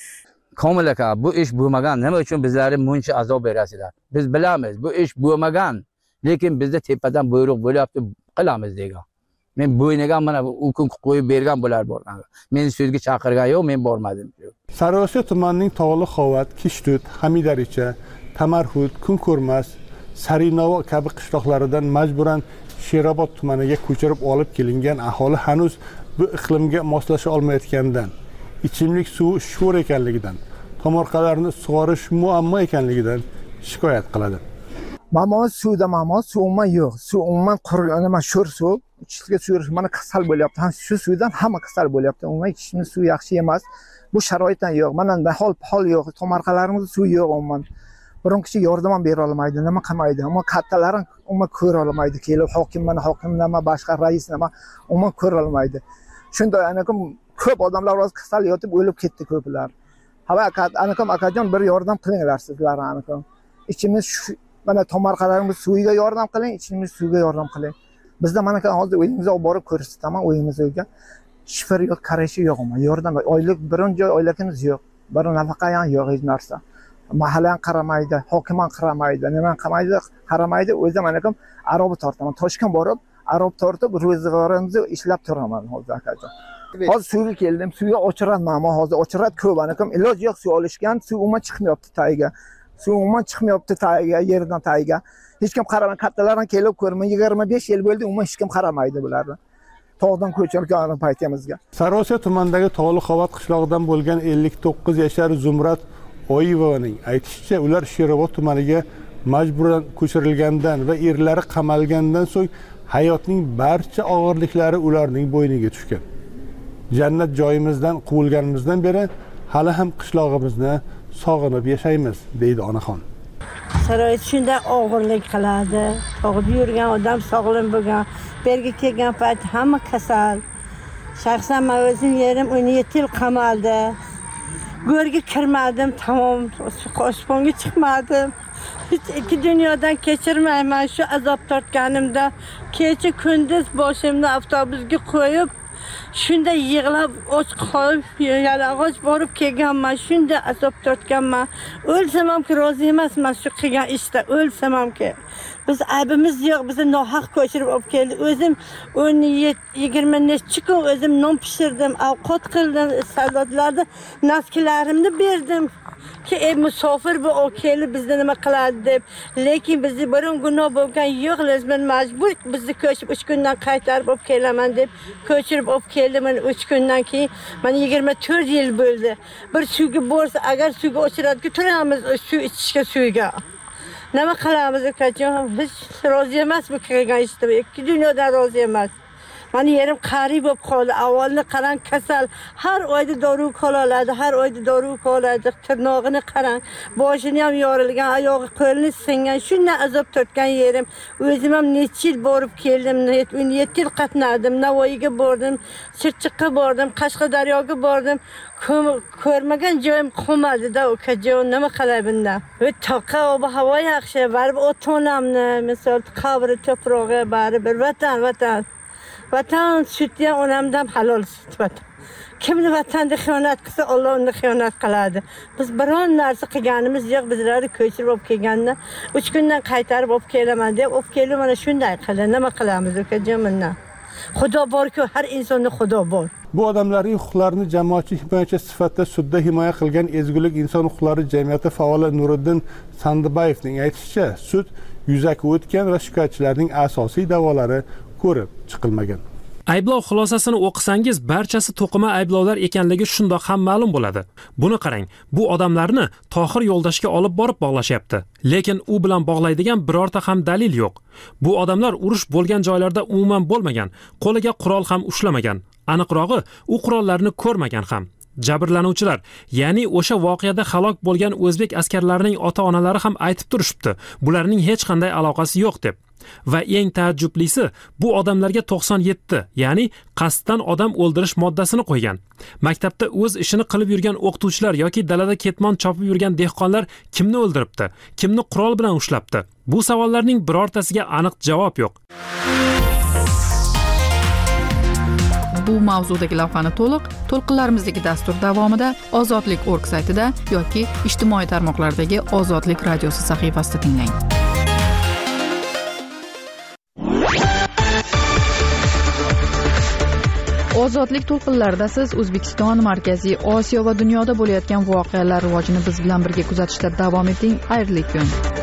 komil aka bu ish bo'lmagan, nima uchun bizlarga buncha azob berasizlar? Biz bilamiz bu ish bo'lmagan, lekin bizda tepadan buyruq bo'lyapti, qilamiz degan. Men bo'yniga mana u kun qo'yib bergan bo'lar borgan. Meni so'zga chaqirgan yo'q, men bormadim. Sariosiyo tumanining Tog'li Xovat, Kishtut, Hamidaricha, Tamarhud, Kunko'rmas, Sarinovo kabi qishloqlaridan majburan Sherobod tumaniga ko'chirib olib kelingan aholi hanuz bu iqlimga moslasha olmayotganidan, ichimlik suvi sho'r ekanligidan, tomorqalarni sug'orish muammo ekanligidan shikoyat qiladi. Mamo suvda mamo suvma yo'q. Suv umuman qurgan, nima sho'r suv, ichishga suv mana kasal bo'lyapti. Ham shu suvdan hamma kasal bo'lyapti. Umuman ichishni suv yaxshi emas. Bu sharoitdan yo'q. Mana hol hol yo'q. Tomorqalarimizda suv yo'q umuman. Biron kishi yordam ham bera olmaydi, nima qilmaydi. Ammo kattalar umuman ko'ra olmaydi. Kelib hokim mana hokim nima, boshqa rais nima umuman ko'ra olmaydi. Shunday anakim ko'p odamlar o'z kasal yotib o'lib ketdi ko'plar. Hava anakim akajon bir yordam qilinglar sizlar anakim. Ichimiz mana tomorqalarimiz suviga yordam qiling, ichimiz suvga yordam qiling. Bizda mana hozir o'yingizga olib borib ko'rsataman, o'yingizga shifir yo'q, qarashi yo'q, yordam oylik birinchi oyligimiz yo'q. Bir nafaqa ham yo'q hech narsa. Mahalla ham qaramaydi, hokim ham qaramaydi, nima qilmaydi, qaramaydi. O'zim anakim arob tortaman. Toshkent borib, arob tortib ro'zg'orimizni ishlab turaman hozir akajon. Hozir suvga keldim, suvga o'chiratman, ammo hozir o'chirat ko'p anakim iloj yo'q, suv olishgan, suv umuman chiqmayapti tagiga. Suv umuman chiqmayapti tagiga, yerdan tagiga. Hech kim qaramay, kattalar ham kelib ko'rmay, yigirma besh yil bo'ldi, umuman hech kim qaramaydi bularni. Tog'dan ko'chirgan paytimizga. Sariosiyo tumanidagi Tog'li Xovat qishlog'idan bo'lgan ellik to'qqiz yashar Zumrat Oyevovaning aytishicha, ular Sherobod tumaniga majburan ko'chirilgandan va erlari qamalgandan so'ng hayotning barcha og'irliklari ularning bo'yniga tushgan. Jannat joyimizdan quvilganimizdan beri hali ham qishlog'imizni sog'inib yashaymiz, deydi onaxon. Sharoit shunday og'irlik qiladi. Tog'ib yurgan odam sog'lom bo'lgan, berga kelgan payt hamma kasal. Shaxsan men o'zim yerim o'n yetti yil qamaldi. Go'rga kirmadim, tamom, osmonga chiqmadim. Hech ikki dunyodan kechirmayman shu azob tortganimda. Kecha kunduz boshimni avtobusga qo'yib, shunda yig'lab och qolib, yalang'och borib kelganman, shunda azob tortganman. O'lsam ham rozi emasman shu qilgan ishda, o'lsam ham ki. Biz aybimiz yo'q, bizni nohaq ko'chirib olib keldi. O'zim o'n yigirma necha kun o'zim non pishirdim, ovqat qildim, soldatlarga naskilarimni berdim. Ki ey musofir bu o kelib bizni nima qiladi deb. Lekin bizni biron gunoh bo'lgan yo'q, lazman majbur bizni ko'chib uch kundan qaytarib olib kelaman deb ko'chirib olib keldim. uch kundan keyin mana yigirma to'rt yil bo'ldi. Bir suvga borsa, agar suvga o'chiradi, turamiz suv ichishga suvga. Nima qilamiz akajon? Biz rozi emas bu qilgan ishda. Ikki dunyodan rozi emas. Mana yerim qari bo'lib qoldi. Avvalni qarang kasal. Har oyda dori qo'loladi, har oyda dori qo'loladi. Tirnog'ini qarang. Boshini ham yorilgan, oyog'i qo'lini singan. Shunday azob tortgan yerim. O'zim ham necha yil borib keldim. o'n yetti yil qatnadim. Navoiyga bordim, Chirchiqqa bordim, Qashqadaryoga bordim. Ko'rmagan joyim qolmadi-da, ukajon, nima qilay bundan? Va toqa ob havo yaxshi, baribir ota-onamni, misol qabri to'prog'i baribir vatan, vatan. Vatan sütü onamdan halol süt vatan. Kimni vatanda xiyonat qilsa, Alloh uni xiyonat qiladi. Biz biron narsa qilganimiz yo'q, bizlarni ko'chirib olib kelganda uch kundan qaytarib olib kelaman deb, olib kelib mana shunday qildi. Nima qilamiz ukajon bundan? Xudo bor-ku, har insonda Xudo bor. Bu odamlarning huquqlarini jamoatchilik himoyachi sifatida sudda himoya qilgan Ezgulik inson huquqlari jamiyati faoli Nuriddin Sandibayevning aytishicha, sud yuzaki o'tgan va shikoyatchilarning asosiy da'volari ko'rib chiqilmagan. Ayblov xulosasini o'qisangiz, barchasi to'qima ayblovlar ekanligi shundoq ham ma'lum bo'ladi. Buni qarang, bu odamlarni Tohir Yo'ldashga olib borib bog'lashyapti. Lekin u bilan bog'laydigan birorta ham dalil yo'q. Bu odamlar urush bo'lgan joylarda umuman bo'lmagan, qo'liga qurol ham ushlamagan. Aniqrog'i, u qurollarni ko'rmagan ham. Jabrlanuvchilar, ya'ni o'sha voqeada halok bo'lgan o'zbek askarlarining ota-onalari ham aytib turishibdi. Bularning hech qanday aloqasi yo'q deb. Va eng taajjublisi, bu odamlarga to'qson yetti, ya'ni qasddan odam o'ldirish moddasini qo'ygan. Maktabda o'z ishini qilib yurgan o'qituvchilar yoki dalada ketmon chopib yurgan dehqonlar kimni o'ldiribdi, kimni qurol bilan ushlabdi? Bu savollarning birortasiga aniq javob yo'q. Bu mavzudagi lavhani to'liq to'lqinlarimizdagi dastur davomida Ozodlik org saytida yoki ijtimoiy tarmoqlardagi Ozodlik radiosi sahifasida tinglang. Ozodlik to'lqinlarida siz O'zbekiston, Markaziy Osiyo va dunyoda bo'layotgan voqealar rivojini biz bilan birga kuzatishda davom eting. Xayrli kun.